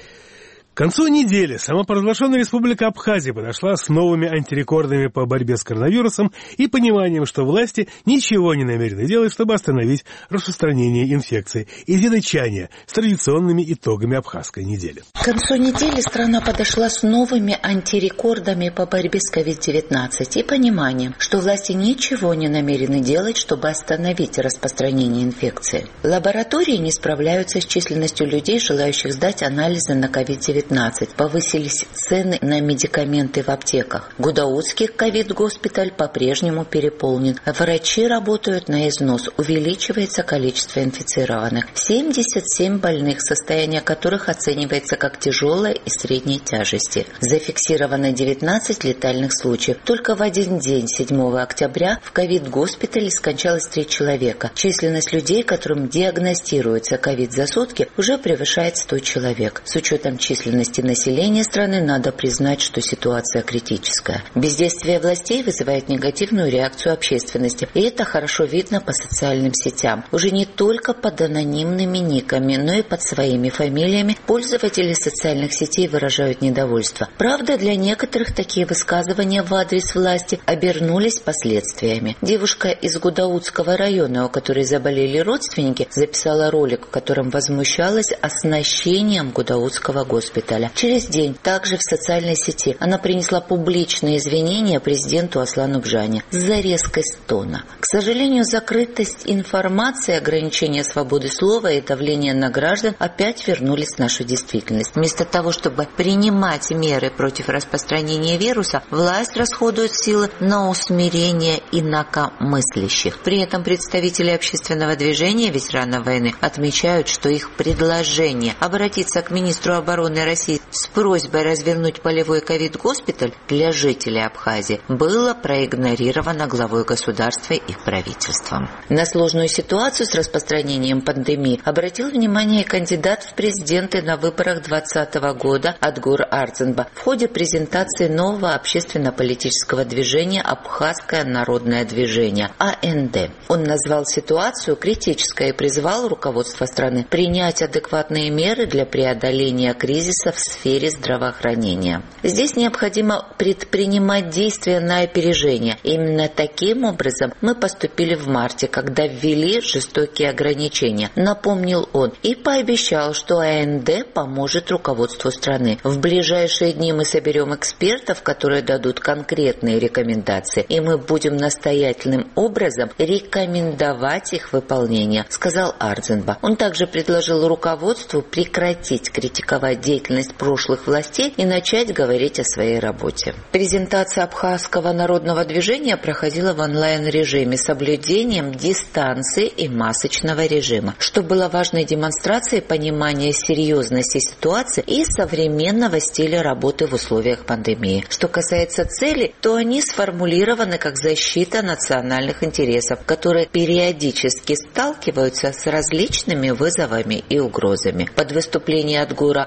К концу недели самопровозглашенная Республика Абхазия подошла с новыми антирекордами по борьбе с коронавирусом и пониманием, что власти ничего не намерены делать, чтобы остановить распространение инфекции, и венчание с традиционными итогами абхазской недели. К концу недели страна подошла с новыми антирекордами по борьбе с ковид девятнадцать и пониманием, что власти ничего не намерены делать, чтобы остановить распространение инфекции. Лаборатории не справляются с численностью людей, желающих сдать анализы на ковид девятнадцать. Повысились цены на медикаменты в аптеках. Гудаутский ковид-госпиталь по-прежнему переполнен. Врачи работают на износ. Увеличивается количество инфицированных. семьдесят семь больных, состояние которых оценивается как тяжелое и средней тяжести. Зафиксировано девятнадцать летальных случаев. Только в один день, седьмого октября, в ковид-госпитале скончалось три человека. Численность людей, которым диагностируется ковид за сутки, уже превышает сто человек. С учетом численности населения страны надо признать, что ситуация критическая. Бездействие властей вызывает негативную реакцию общественности, и это хорошо видно по социальным сетям. Уже не только под анонимными никами, но и под своими фамилиями пользователи социальных сетей выражают недовольство. Правда, для некоторых такие высказывания в адрес власти обернулись последствиями. Девушка из Гудаутского района, у которой заболели родственники, записала ролик, в котором возмущалась оснащением Гудаутского госпиталя. Через день, также в социальной сети, она принесла публичные извинения президенту Аслану Бжане за резкость тона. К сожалению, закрытость информации, ограничение свободы слова и давление на граждан опять вернулись в нашу действительность. Вместо того, чтобы принимать меры против распространения вируса, власть расходует силы на усмирение инакомыслящих. При этом представители общественного движения ветеранов войны отмечают, что их предложение обратиться к министру обороны России с просьбой развернуть полевой ковид-госпиталь для жителей Абхазии было проигнорировано главой государства и правительством. На сложную ситуацию с распространением пандемии обратил внимание кандидат в президенты на выборах двадцатого года Адгур Арцинба в ходе презентации нового общественно-политического движения «Абхазское народное движение» А Н Д. Он назвал ситуацию критической и призвал руководство страны принять адекватные меры для преодоления кризиса в сфере здравоохранения. Здесь необходимо предпринимать действия на опережение. Именно таким образом мы поступили в марте, когда ввели жестокие ограничения, напомнил он, и пообещал, что А Н Д поможет руководству страны. В ближайшие дни мы соберем экспертов, которые дадут конкретные рекомендации, и мы будем настоятельным образом рекомендовать их выполнение, сказал Арцинба. Он также предложил руководству прекратить критиковать деятельность прошлых властей и начать говорить о своей работе. Презентация Абхазского народного движения проходила в онлайн-режиме с соблюдением дистанции и масочного режима, что было важной демонстрацией понимания серьезности ситуации и современного стиля работы в условиях пандемии. Что касается целей, то они сформулированы как защита национальных интересов, которые периодически сталкиваются с различными вызовами и угрозами. Под выступление Адгура Арцинба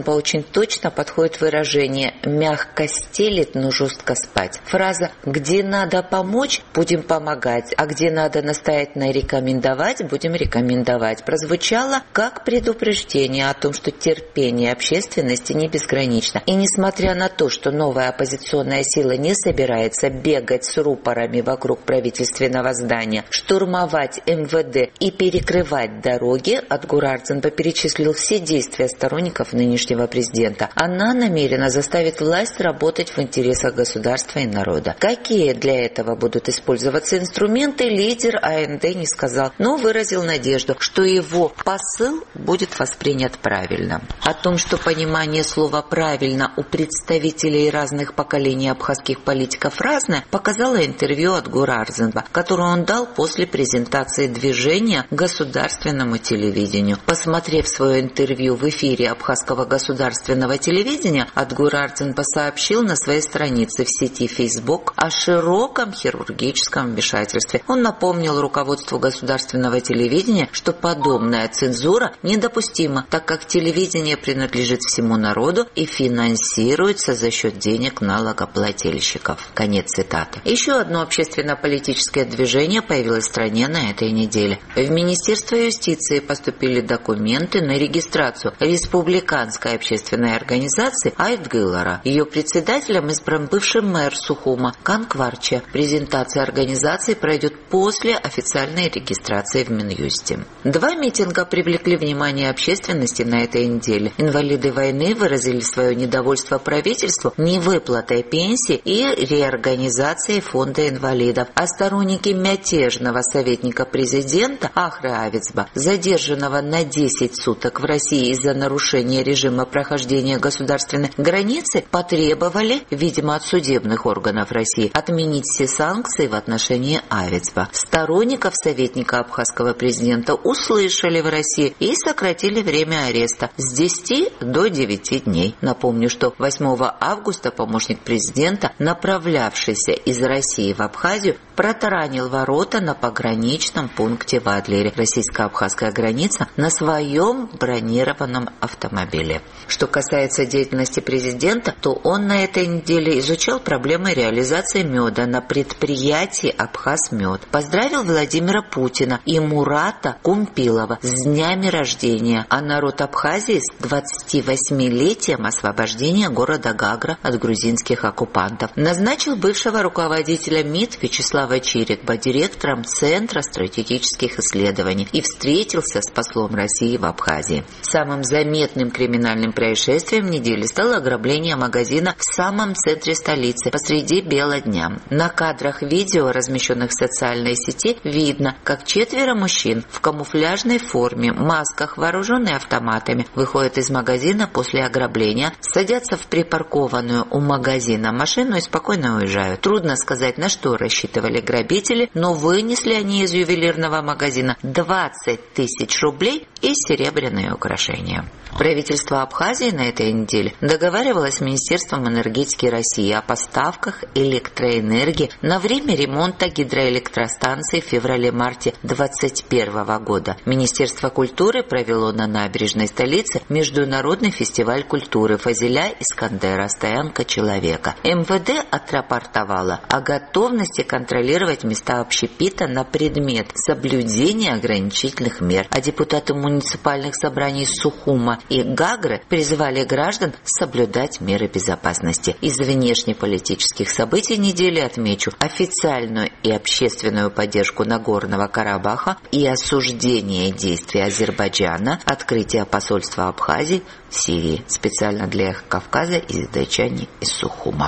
Гарзенба очень точно подходит выражение «мягко стелит, но жестко спать». Фраза «где надо помочь, будем помогать, а где надо настоять на рекомендовать, будем рекомендовать» прозвучала как предупреждение о том, что терпение общественности не безгранично. И несмотря на то, что новая оппозиционная сила не собирается бегать с рупорами вокруг правительственного здания, штурмовать эм вэ дэ и перекрывать дороги, Адгур Арзенба перечислил все действия сторонников нынешнего президента. Она намерена заставить власть работать в интересах государства и народа. Какие для этого будут использоваться инструменты, лидер а эн дэ не сказал, но выразил надежду, что его посыл будет воспринят правильно. О том, что понимание слова «правильно» у представителей разных поколений абхазских политиков разное, показало интервью Адгура Арзенба, которое он дал после презентации движения государственному телевидению. Посмотрев свое интервью в эфире абхазского государственного телевидения, Адгур Арзенба сообщил на своей странице в сети Facebook о широком хирургическом вмешательстве. Он напомнил руководству государственного телевидения, что подобная цензура недопустима, так как телевидение принадлежит всему народу и финансируется за счет денег налогоплательщиков. Конец цитаты. Еще одно общественно-политическое движение появилось в стране на этой неделе. В Министерство юстиции поступили документы на регистрацию республиканской общественной организации Айтгылара. Ее председателем избран бывший мэр Сухума Кан Кварча. Презентация организации пройдет после официальной регистрации в Минюсте. Два митинга привлекли внимание общественности на этой неделе. Инвалиды войны выразили свое недовольство правительству невыплатой пенсии и реорганизацией фонда инвалидов. А сторонники мятежного советника президента Ахры Авицба, задержанного на десять суток в России из-за нарушения режима прохождения государственной границы, потребовали, видимо, от судебных органов России отменить все санкции в отношении Авицба. Сторонников советника абхазского президента услышали в России и сократили время ареста с десяти до девяти дней. Напомню, что восьмого августа помощник президента, направлявшийся из России в Абхазию, протаранил ворота на пограничном пункте в Адлере, российско-абхазская граница, на своем бронированном автомобиле. Что касается деятельности президента, то он на этой неделе изучал проблемы реализации меда на предприятии «Абхазмед». Поздравил Владимира Путина и Мурата Кумпилова с днями рождения, а народ Абхазии с двадцативосьмилетием освобождения города Гагра от грузинских оккупантов. Назначил бывшего руководителя МИД Вячеслава Чирикба директором Центра стратегических исследований и встретился с послом России в Абхазии. Самым заметным криминальным происшествием недели стало ограбление магазина в самом центре столицы посреди бела дня. На кадрах видео, размещенных в социальной сети, видно, как четверо мужчин в камуфляжной форме, масках, вооруженные автоматами, выходят из магазина после ограбления, садятся в припаркованную у магазина машину и спокойно уезжают. Трудно сказать, на что рассчитывали грабители, но вынесли они из ювелирного магазина двадцать тысяч рублей и серебряные украшения. Правительство Абхазии на этой неделе договаривалось с Министерством энергетики России о поставках электроэнергии на время ремонта гидроэлектростанций в феврале-марте две тысячи двадцать первого года. Министерство культуры провело на набережной столицы международный фестиваль культуры Фазиля Искандера «Стоянка человека». эм вэ дэ отрапортовало о готовности контролировать места общепита на предмет соблюдения ограничительных мер, а депутаты муниципальных собраний Сухума и Гагры призывали граждан соблюдать меры безопасности. Из внешнеполитических событий недели отмечу официальную и общественную поддержку Нагорного Карабаха и осуждение действий Азербайджана, открытие посольства Абхазии в Сирии. Специально для Эхо Кавказа из Дайчани из Сухума.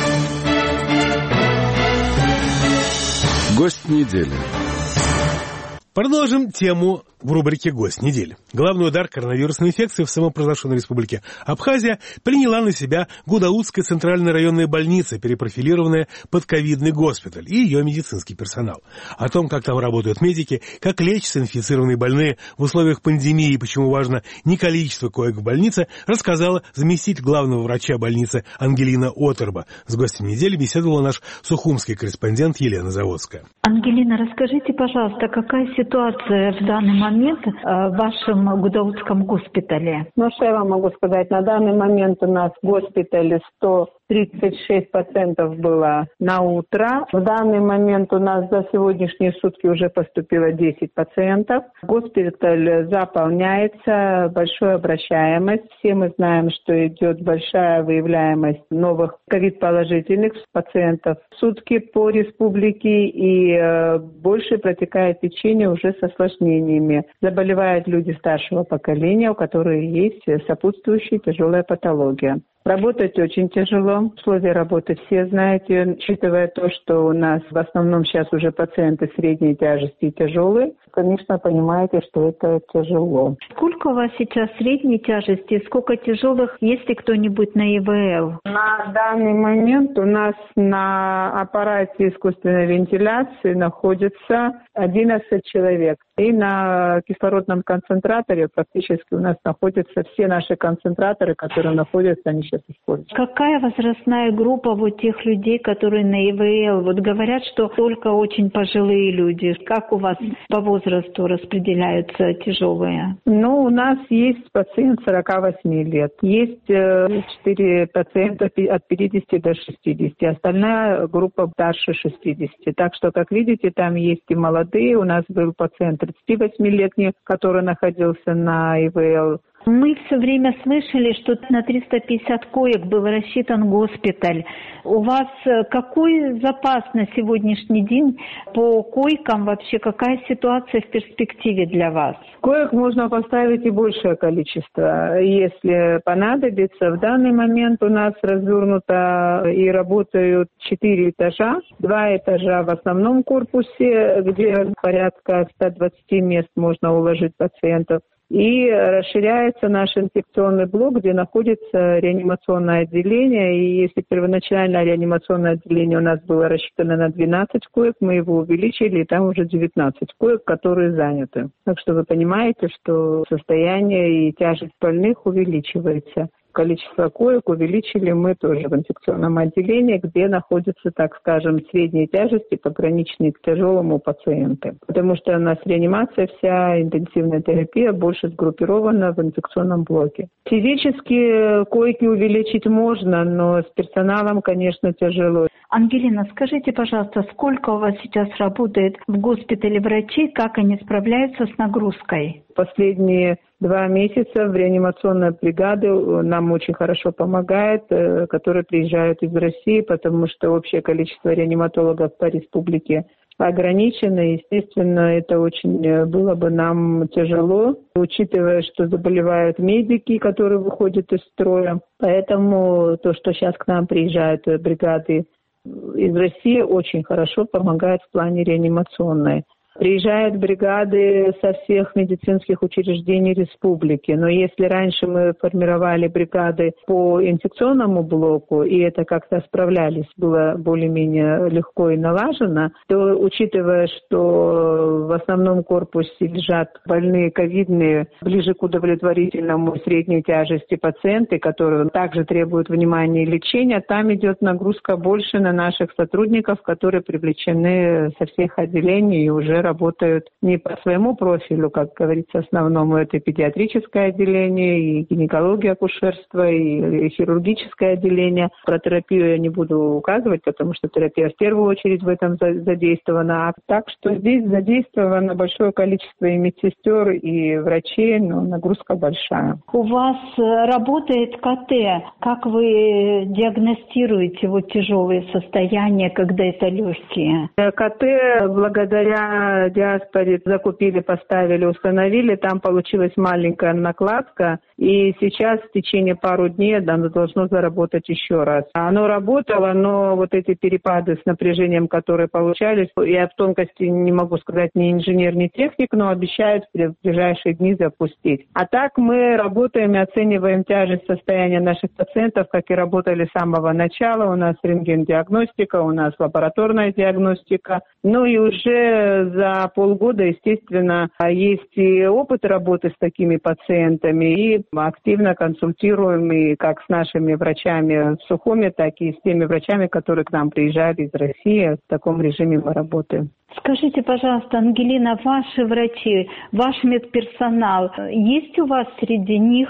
Гость недели. Продолжим тему в рубрике «Гость недели». Главный удар коронавирусной инфекции в самопровозглашенной республике Абхазия приняла на себя Гудаутская центральная районная больница, перепрофилированная под ковидный госпиталь, и ее медицинский персонал. О том, как там работают медики, как лечатся инфицированные больные в условиях пандемии и почему важно не количество коек в больнице, рассказала заместитель главного врача больницы Ангелина Отерба. С гостем недели беседовала наш сухумский корреспондент Елена Заводская. Ангелина, расскажите, пожалуйста, какая ситуация в данный момент момент в вашем Гудаутском госпитале? Ну, что я вам могу сказать? На данный момент у нас в госпитале сто тридцать шесть пациентов было на утро. В данный момент у нас за сегодняшние сутки уже поступило десять пациентов. Госпиталь заполняется, большая обращаемость. Все мы знаем, что идет большая выявляемость новых ковид-положительных пациентов в сутки по республике, и э, больше протекает течение уже с осложнениями. Заболевают люди старшего поколения, у которых есть сопутствующая тяжелая патология. Работать очень тяжело. Условия работы все знаете, учитывая то, что у нас в основном сейчас уже пациенты средней тяжести и тяжелые. Конечно, понимаете, что это тяжело. Сколько у вас сейчас средней тяжести, сколько тяжелых, есть ли кто-нибудь на ИВЛ? На данный момент у нас на аппарате искусственной вентиляции находится одиннадцать человек. И на кислородном концентраторе практически у нас находятся все наши концентраторы, которые находятся, они сейчас используются. Какая возрастная группа вот тех людей, которые на ИВЛ? Вот говорят, что только очень пожилые люди. Как у вас по возрасту распределяются тяжелые? Ну, у нас есть пациент сорок восемь лет. Есть четыре пациента от пятидесяти до шестидесяти. Остальная группа старше шестидесяти. Так что, как видите, там есть и молодые. У нас был пациент тридцативосьмилетний, который находился на ИВЛ. Мы все время слышали, что на триста пятьдесят коек был рассчитан госпиталь. У вас какой запас на сегодняшний день по койкам? Вообще какая ситуация в перспективе для вас? Коек можно поставить и большее количество, если понадобится. В данный момент у нас развернуто и работают четыре этажа. Два этажа в основном корпусе, где порядка ста двадцати мест можно уложить пациентов. И расширяется наш инфекционный блок, где находится реанимационное отделение. И если первоначально реанимационное отделение у нас было рассчитано на двенадцать коек, мы его увеличили, и там уже девятнадцать коек, которые заняты. Так что вы понимаете, что состояние и тяжесть больных увеличивается. Количество коек увеличили мы тоже в инфекционном отделении, где находятся, так скажем, средней тяжести, пограничные к тяжелому пациенты. Потому что у нас реанимация вся, интенсивная терапия больше сгруппирована в инфекционном блоке. Физически койки увеличить можно, но с персоналом, конечно, тяжело. Ангелина, скажите, пожалуйста, сколько у вас сейчас работает в госпитале врачей, как они справляются с нагрузкой? Последние два месяца в реанимационной бригаде нам очень хорошо помогает, которые приезжают из России, потому что общее количество реаниматологов по республике ограничено. Естественно, это очень было бы нам тяжело, учитывая, что заболевают медики, которые выходят из строя. Поэтому то, что сейчас к нам приезжают бригады из России, очень хорошо помогает в плане реанимационной. Приезжают бригады со всех медицинских учреждений республики. Но если раньше мы формировали бригады по инфекционному блоку, и это как-то справлялись, было более-менее легко и налажено, то, учитывая, что в основном корпусе лежат больные ковидные, ближе к удовлетворительному средней тяжести пациенты, которые также требуют внимания и лечения, там идет нагрузка больше на наших сотрудников, которые привлечены со всех отделений и уже работают не по своему профилю, как говорится, основному. Это педиатрическое отделение, и гинекология, акушерство, и хирургическое отделение. Про терапию я не буду указывать, потому что терапия в первую очередь в этом задействована. А так что здесь задействовано большое количество и медсестер, и врачей, но нагрузка большая. У вас работает КТ. Как вы диагностируете вот тяжелые состояния, когда это легкие? КТ благодаря диаспоре закупили, поставили, установили. Там получилась маленькая накладка. И сейчас в течение пару дней оно должно заработать еще раз. Оно работало, но вот эти перепады с напряжением, которые получались, я в тонкости не могу сказать ни инженер, ни техник, но обещают в ближайшие дни запустить. А так мы работаем и оцениваем тяжесть состояния наших пациентов, как и работали с самого начала. У нас рентген-диагностика, у нас лабораторная диагностика. Ну и уже за полгода, естественно, есть и опыт работы с такими пациентами, и активно консультируем и как с нашими врачами в Сухуме, так и с теми врачами, которые к нам приезжали из России. В таком режиме мы работаем. Скажите, пожалуйста, Ангелина, ваши врачи, ваш медперсонал, есть у вас среди них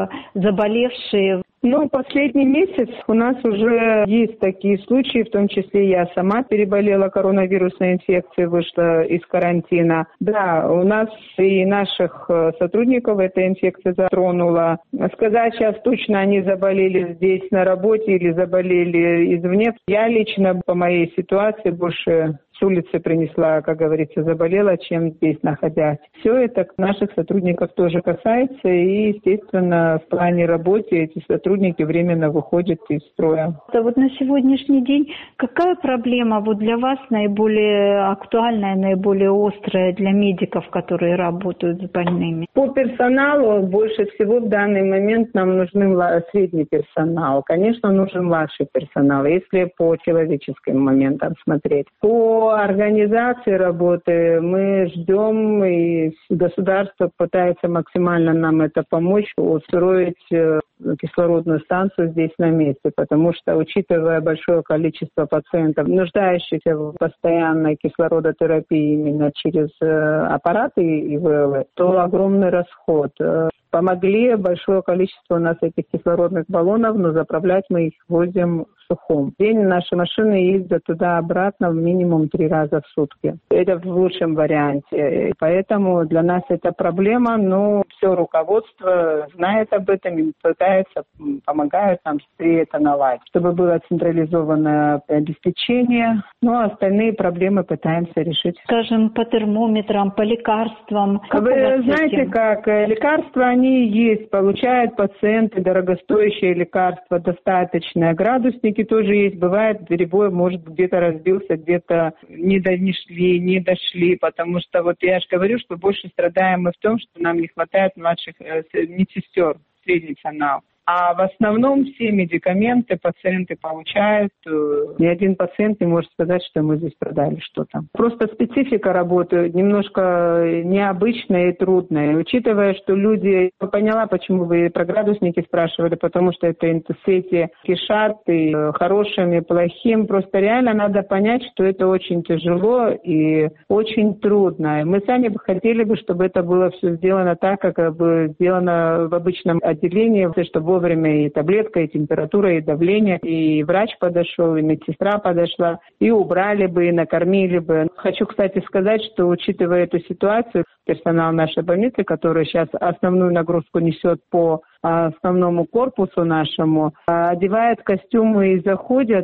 заболевшие? Ну, последний месяц у нас уже есть такие случаи, в том числе я сама переболела коронавирусной инфекцией, вышла из карантина. Да, у нас и наших сотрудников эта инфекция затронула. Сказать сейчас точно, они заболели здесь на работе или заболели извне. Я лично по моей ситуации больше с улицы принесла, как говорится, заболела, чем здесь находясь. Все это наших сотрудников тоже касается, и, естественно, в плане работы эти сотрудники временно выходят из строя. А вот на сегодняшний день какая проблема вот для вас наиболее актуальная, наиболее острая для медиков, которые работают с больными? По персоналу больше всего в данный момент нам нужен средний персонал. Конечно, нужен младший персонал, если по человеческим моментам смотреть. По организации работы мы ждем, и государство пытается максимально нам это помочь, устроить кислородную станцию здесь на месте, потому что, учитывая большое количество пациентов, нуждающихся в постоянной кислородотерапии именно через аппараты ИВЛ, то огромный расход. Помогли большое количество у нас этих кислородных баллонов, но заправлять мы их возим в Сухум. В день наши машины ездят туда-обратно минимум три раза в сутки. Это в лучшем варианте. Поэтому для нас это проблема, но все руководство знает об этом и пытается, помогает нам быстрее это наладить, чтобы было централизованное обеспечение. Ну, а остальные проблемы пытаемся решить. Скажем, по термометрам, по лекарствам. Как Вы знаете, как лекарства, они есть, получают пациенты дорогостоящие лекарства, достаточные. Градусники тоже есть. Бывает, перебой, может, где-то разбился, где-то не дошли, не дошли, потому что, вот я же говорю, что больше страдаем мы в том, что нам не хватает младших э, медсестер, средний персонал. А в основном все медикаменты пациенты получают. Ни один пациент не может сказать, что мы здесь продали что-то. Просто специфика работы немножко необычная и трудная. Учитывая, что люди... Я поняла, почему вы про градусники спрашивали, потому что это интенсити кишат и хорошим, и плохим. Просто реально надо понять, что это очень тяжело и очень трудно. Мы сами бы хотели бы, чтобы это было все сделано так, как бы сделано в обычном отделении, чтобы вовремя и таблетка, и температура, и давление, и врач подошел, и медсестра подошла, и убрали бы, и накормили бы. Хочу, кстати, сказать, что, учитывая эту ситуацию, персонал нашей больницы, который сейчас основную нагрузку несет по основному корпусу нашему, одевают костюмы и заходят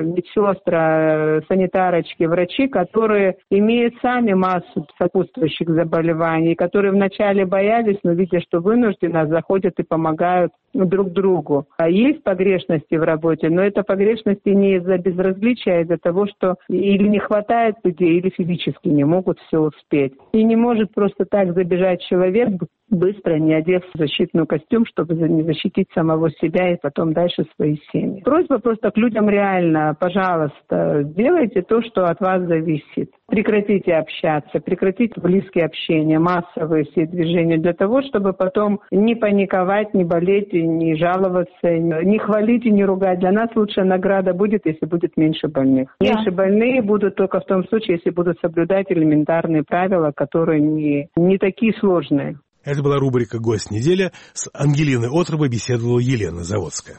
медсестры, санитарочки, врачи, которые имеют сами массу сопутствующих заболеваний, которые вначале боялись, но видя, что вынуждены, заходят и помогают друг другу. Есть погрешности в работе, но это погрешности не из-за безразличия, а из-за того, что или не хватает людей, или физически не могут все успеть. И не может просто так забежать человек, быстро не одев защитный костюм, чтобы не защитить самого себя и потом дальше свои семьи. Просьба просто к людям реально, пожалуйста, сделайте то, что от вас зависит. Прекратите общаться, прекратите близкие общения, массовые все движения для того, чтобы потом не паниковать, не болеть, не жаловаться, не хвалить и не ругать. Для нас лучшая награда будет, если будет меньше больных. Yeah. Меньше больные будут только в том случае, если будут соблюдать элементарные правила, которые не, не такие сложные. Это была рубрика «Гость недели». С Ангелиной Отробой беседовала Елена Заводская.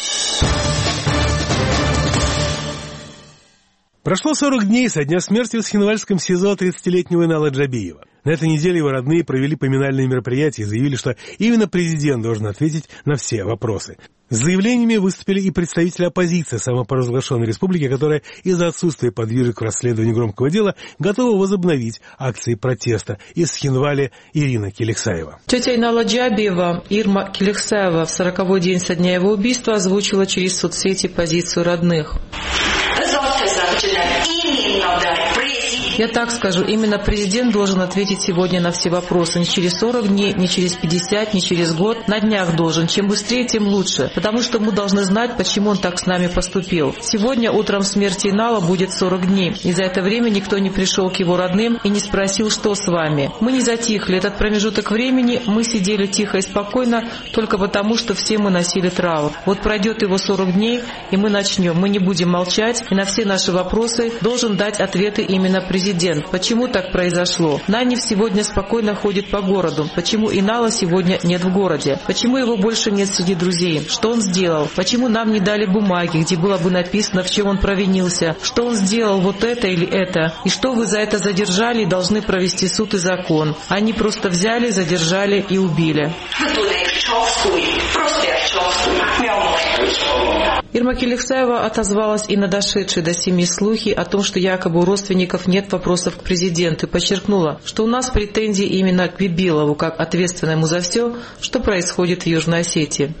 Прошло сорок дней со дня смерти в Схинвальском СИЗО тридцатилетнего Инала Джабиева. На этой неделе его родные провели поминальные мероприятия и заявили, что именно президент должен ответить на все вопросы. С заявлениями выступили и представители оппозиции самопровозглашенной республики, которая из-за отсутствия подвижек в расследовании громкого дела готова возобновить акции протеста. Из Схинвали Ирина Келексаева. Тетя Инала Джабиева Ирма Келексаева в сороковой день со дня его убийства озвучила через соцсети позицию родных. Дозвольте, что именно президент Я так скажу, именно президент должен ответить сегодня на все вопросы. Не через сорок дней, не через пятьдесят, не через год. На днях должен. Чем быстрее, тем лучше. Потому что мы должны знать, почему он так с нами поступил. Сегодня утром смерти Инала будет сорок дней. И за это время никто не пришел к его родным и не спросил, что с вами. Мы не затихли. Этот промежуток времени мы сидели тихо и спокойно только потому, что все мы носили траур. Вот пройдет его сорок дней, и мы начнем. Мы не будем молчать, и на все наши вопросы должен дать ответы именно президент. Почему так произошло? Нанев сегодня спокойно ходит по городу. Почему Инала сегодня нет в городе? Почему его больше нет среди друзей? Что он сделал? Почему нам не дали бумаги, где было бы написано, в чем он провинился? Что он сделал, вот это или это? И что вы за это задержали и должны провести суд и закон? Они просто взяли, задержали и убили. Ирма Келексаева отозвалась и на дошедшие до семьи слухи о том, что якобы у родственников нет вопросов к президенту, и подчеркнула, что у нас претензии именно к Бибилову, как ответственному за все, что происходит в Южной Осетии.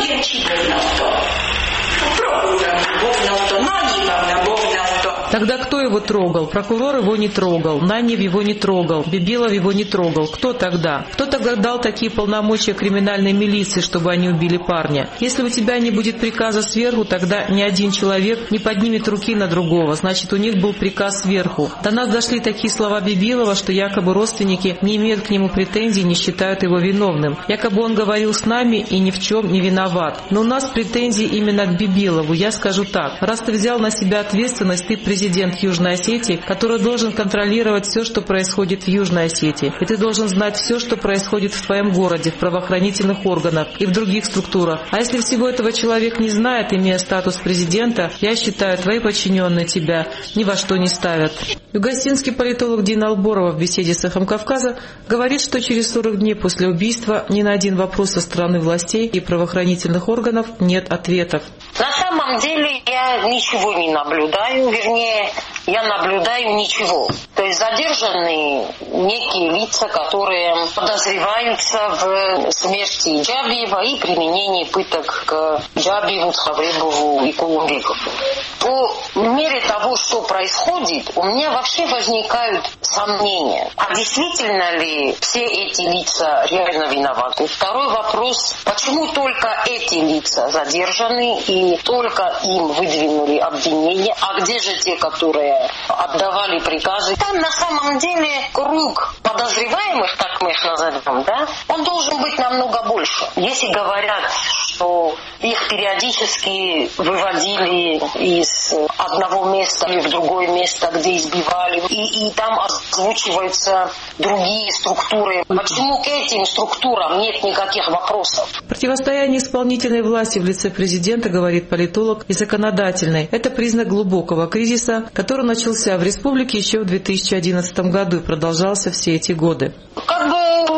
Тогда кто его трогал? Прокурор его не трогал, Нанев его не трогал, Бибилов его не трогал. Кто тогда? Кто тогда дал такие полномочия криминальной милиции, чтобы они убили парня? Если у тебя не будет приказа сверху, тогда ни один человек не поднимет руки на другого. Значит, у них был приказ сверху. До нас дошли такие слова Бибилова, что якобы родственники не имеют к нему претензий, не считают его виновным. Якобы он говорил с нами и ни в чем не виноват. Но у нас претензии именно к Бибилову. Я скажу так. Раз ты взял на себя ответственность, ты президент Южной Осетии, который должен контролировать все, что происходит в Южной Осетии. И ты должен знать все, что происходит в твоем городе, в правоохранительных органах и в других структурах. А если всего этого человек не знает, имея статус президента, я считаю, твои подчиненные тебя ни во что не ставят. Югосинский политолог Дина Алборова в беседе с «Эхом Кавказа» говорит, что через сорок дней после убийства ни на один вопрос со стороны властей и правоохранительных органов нет ответов. На самом деле я ничего не наблюдаю, вернее, я наблюдаю ничего. То есть задержаны некие лица, которые подозреваются в смерти Джабиева и применении пыток к Джабиеву, Цхавребову и Кулумбекову. По мере того, что происходит, у меня вообще возникают сомнения. А действительно ли все эти лица реально виноваты? Второй вопрос, почему только эти лица задержаны и только им выдвинули обвинения, а где же те, которые отдавали приказы? Там на самом деле круг подозреваемых, так мы их назовем, да, он должен быть намного больше. Если говорят, что их периодически выводили из одного места или в другое место, где избивали, и, и там озвучиваются другие структуры, почему к этим структурам нет никаких вопросов? Противостояние исполнительной власти в лице президента, говорит политолог, и законодательной – это признак глубокого кризиса, который начался в республике еще в две тысячи одиннадцатом году и продолжался все эти годы. Как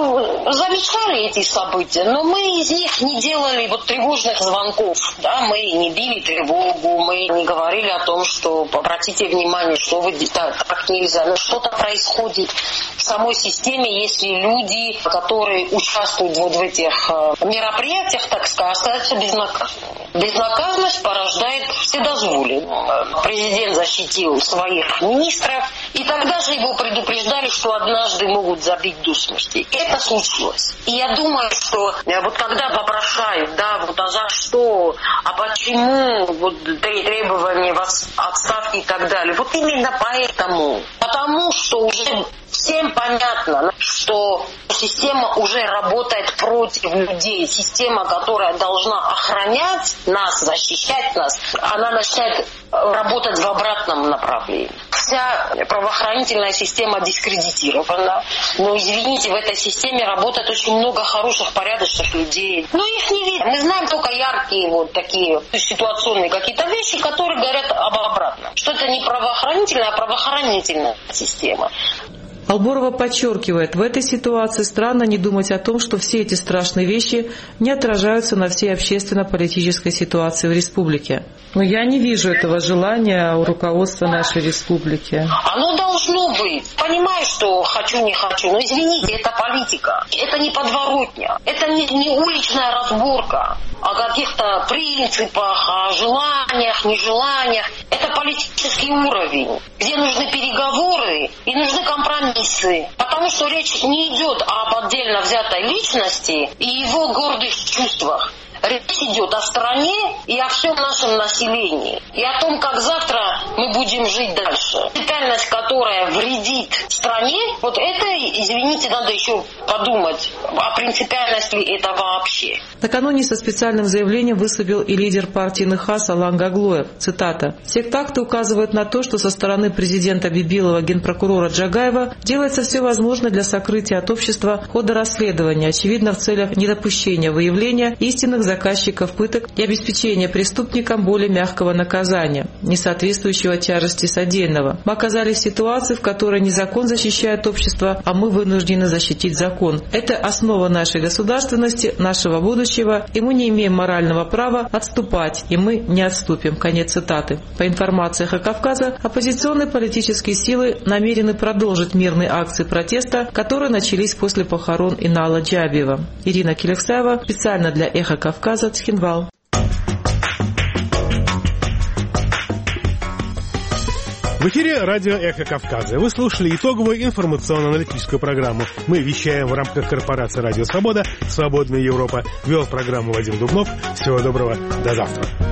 бы замечали эти события, но мы из них не делали вот тревожных звонков, да, мы не били тревогу, мы не говорили о том, что обратите внимание, что вы так, так нельзя, но что-то происходит в самой системе, если люди, которые участвуют вот в этих мероприятиях, так сказать, остаются безнаказанными. Безнаказанность порождает вседозволенность. Президент защитил своих министров, и тогда же его предупреждали, что однажды могут забить до смерти. Это случилось. И я думаю, что вот когда вопрошают, да, вот а за что, а почему, вот требования отставки и так далее, вот именно поэтому. Потому что уже всем понятно, что система уже работает против людей. Система, которая должна охранять нас, защищать нас, она начинает работать в обратном направлении. Вся правоохранительная система дискредитирована. Но, извините, в этой системе работает очень много хороших, порядочных людей. Но их не видно. Мы знаем только яркие вот такие ситуационные какие-то вещи, которые говорят об обратном. Что это не правоохранительная, а правоохранительная система. Алборова подчеркивает, в этой ситуации странно не думать о том, что все эти страшные вещи не отражаются на всей общественно-политической ситуации в республике. Но я не вижу этого желания у руководства нашей республики. Оно должно быть. Понимаю, что хочу, не хочу, но извините, это политика. Это не подворотня. Это не, не уличная разборка о каких-то принципах, о желаниях, нежеланиях. Это политический уровень, где нужны переговоры и нужны компромиссы. Потому что речь не идет об отдельно взятой личности и его гордых чувствах. Речь идет о стране и о всем нашем населении. И о том, как завтра мы будем жить дальше. Детальность, которая вредит стране, вот это, извините, надо еще подумать, о принципиальности ли это вообще. Накануне со специальным заявлением выступил и лидер партии НХАС Алан Гаглоев. Цитата. «Все факты указывают на то, что со стороны президента Бибилова, генпрокурора Джагаева делается все возможное для сокрытия от общества хода расследования, очевидно, в целях недопущения выявления истинных заказчиков пыток и обеспечения преступникам более мягкого наказания, не соответствующего тяжести содеянного. Мы оказались в ситуации, в которой не закон защищает общество, а мы вынуждены защитить закон. Это основа нашей государственности, нашего будущего, и мы не имеем морального права отступать, и мы не отступим». Конец цитаты. По информации эхо Кавказа, оппозиционные политические силы намерены продолжить мирные акции протеста, которые начались после похорон Инала Джабиева. Ирина Келексаева, специально для эхо Кавказа, Цхинвал. В эфире радио «Эхо Кавказа». Вы слушали итоговую информационно-аналитическую программу. Мы вещаем в рамках корпорации «Радио Свобода», «Свободная Европа». Вел программу Вадим Дубнов. Всего доброго. До завтра.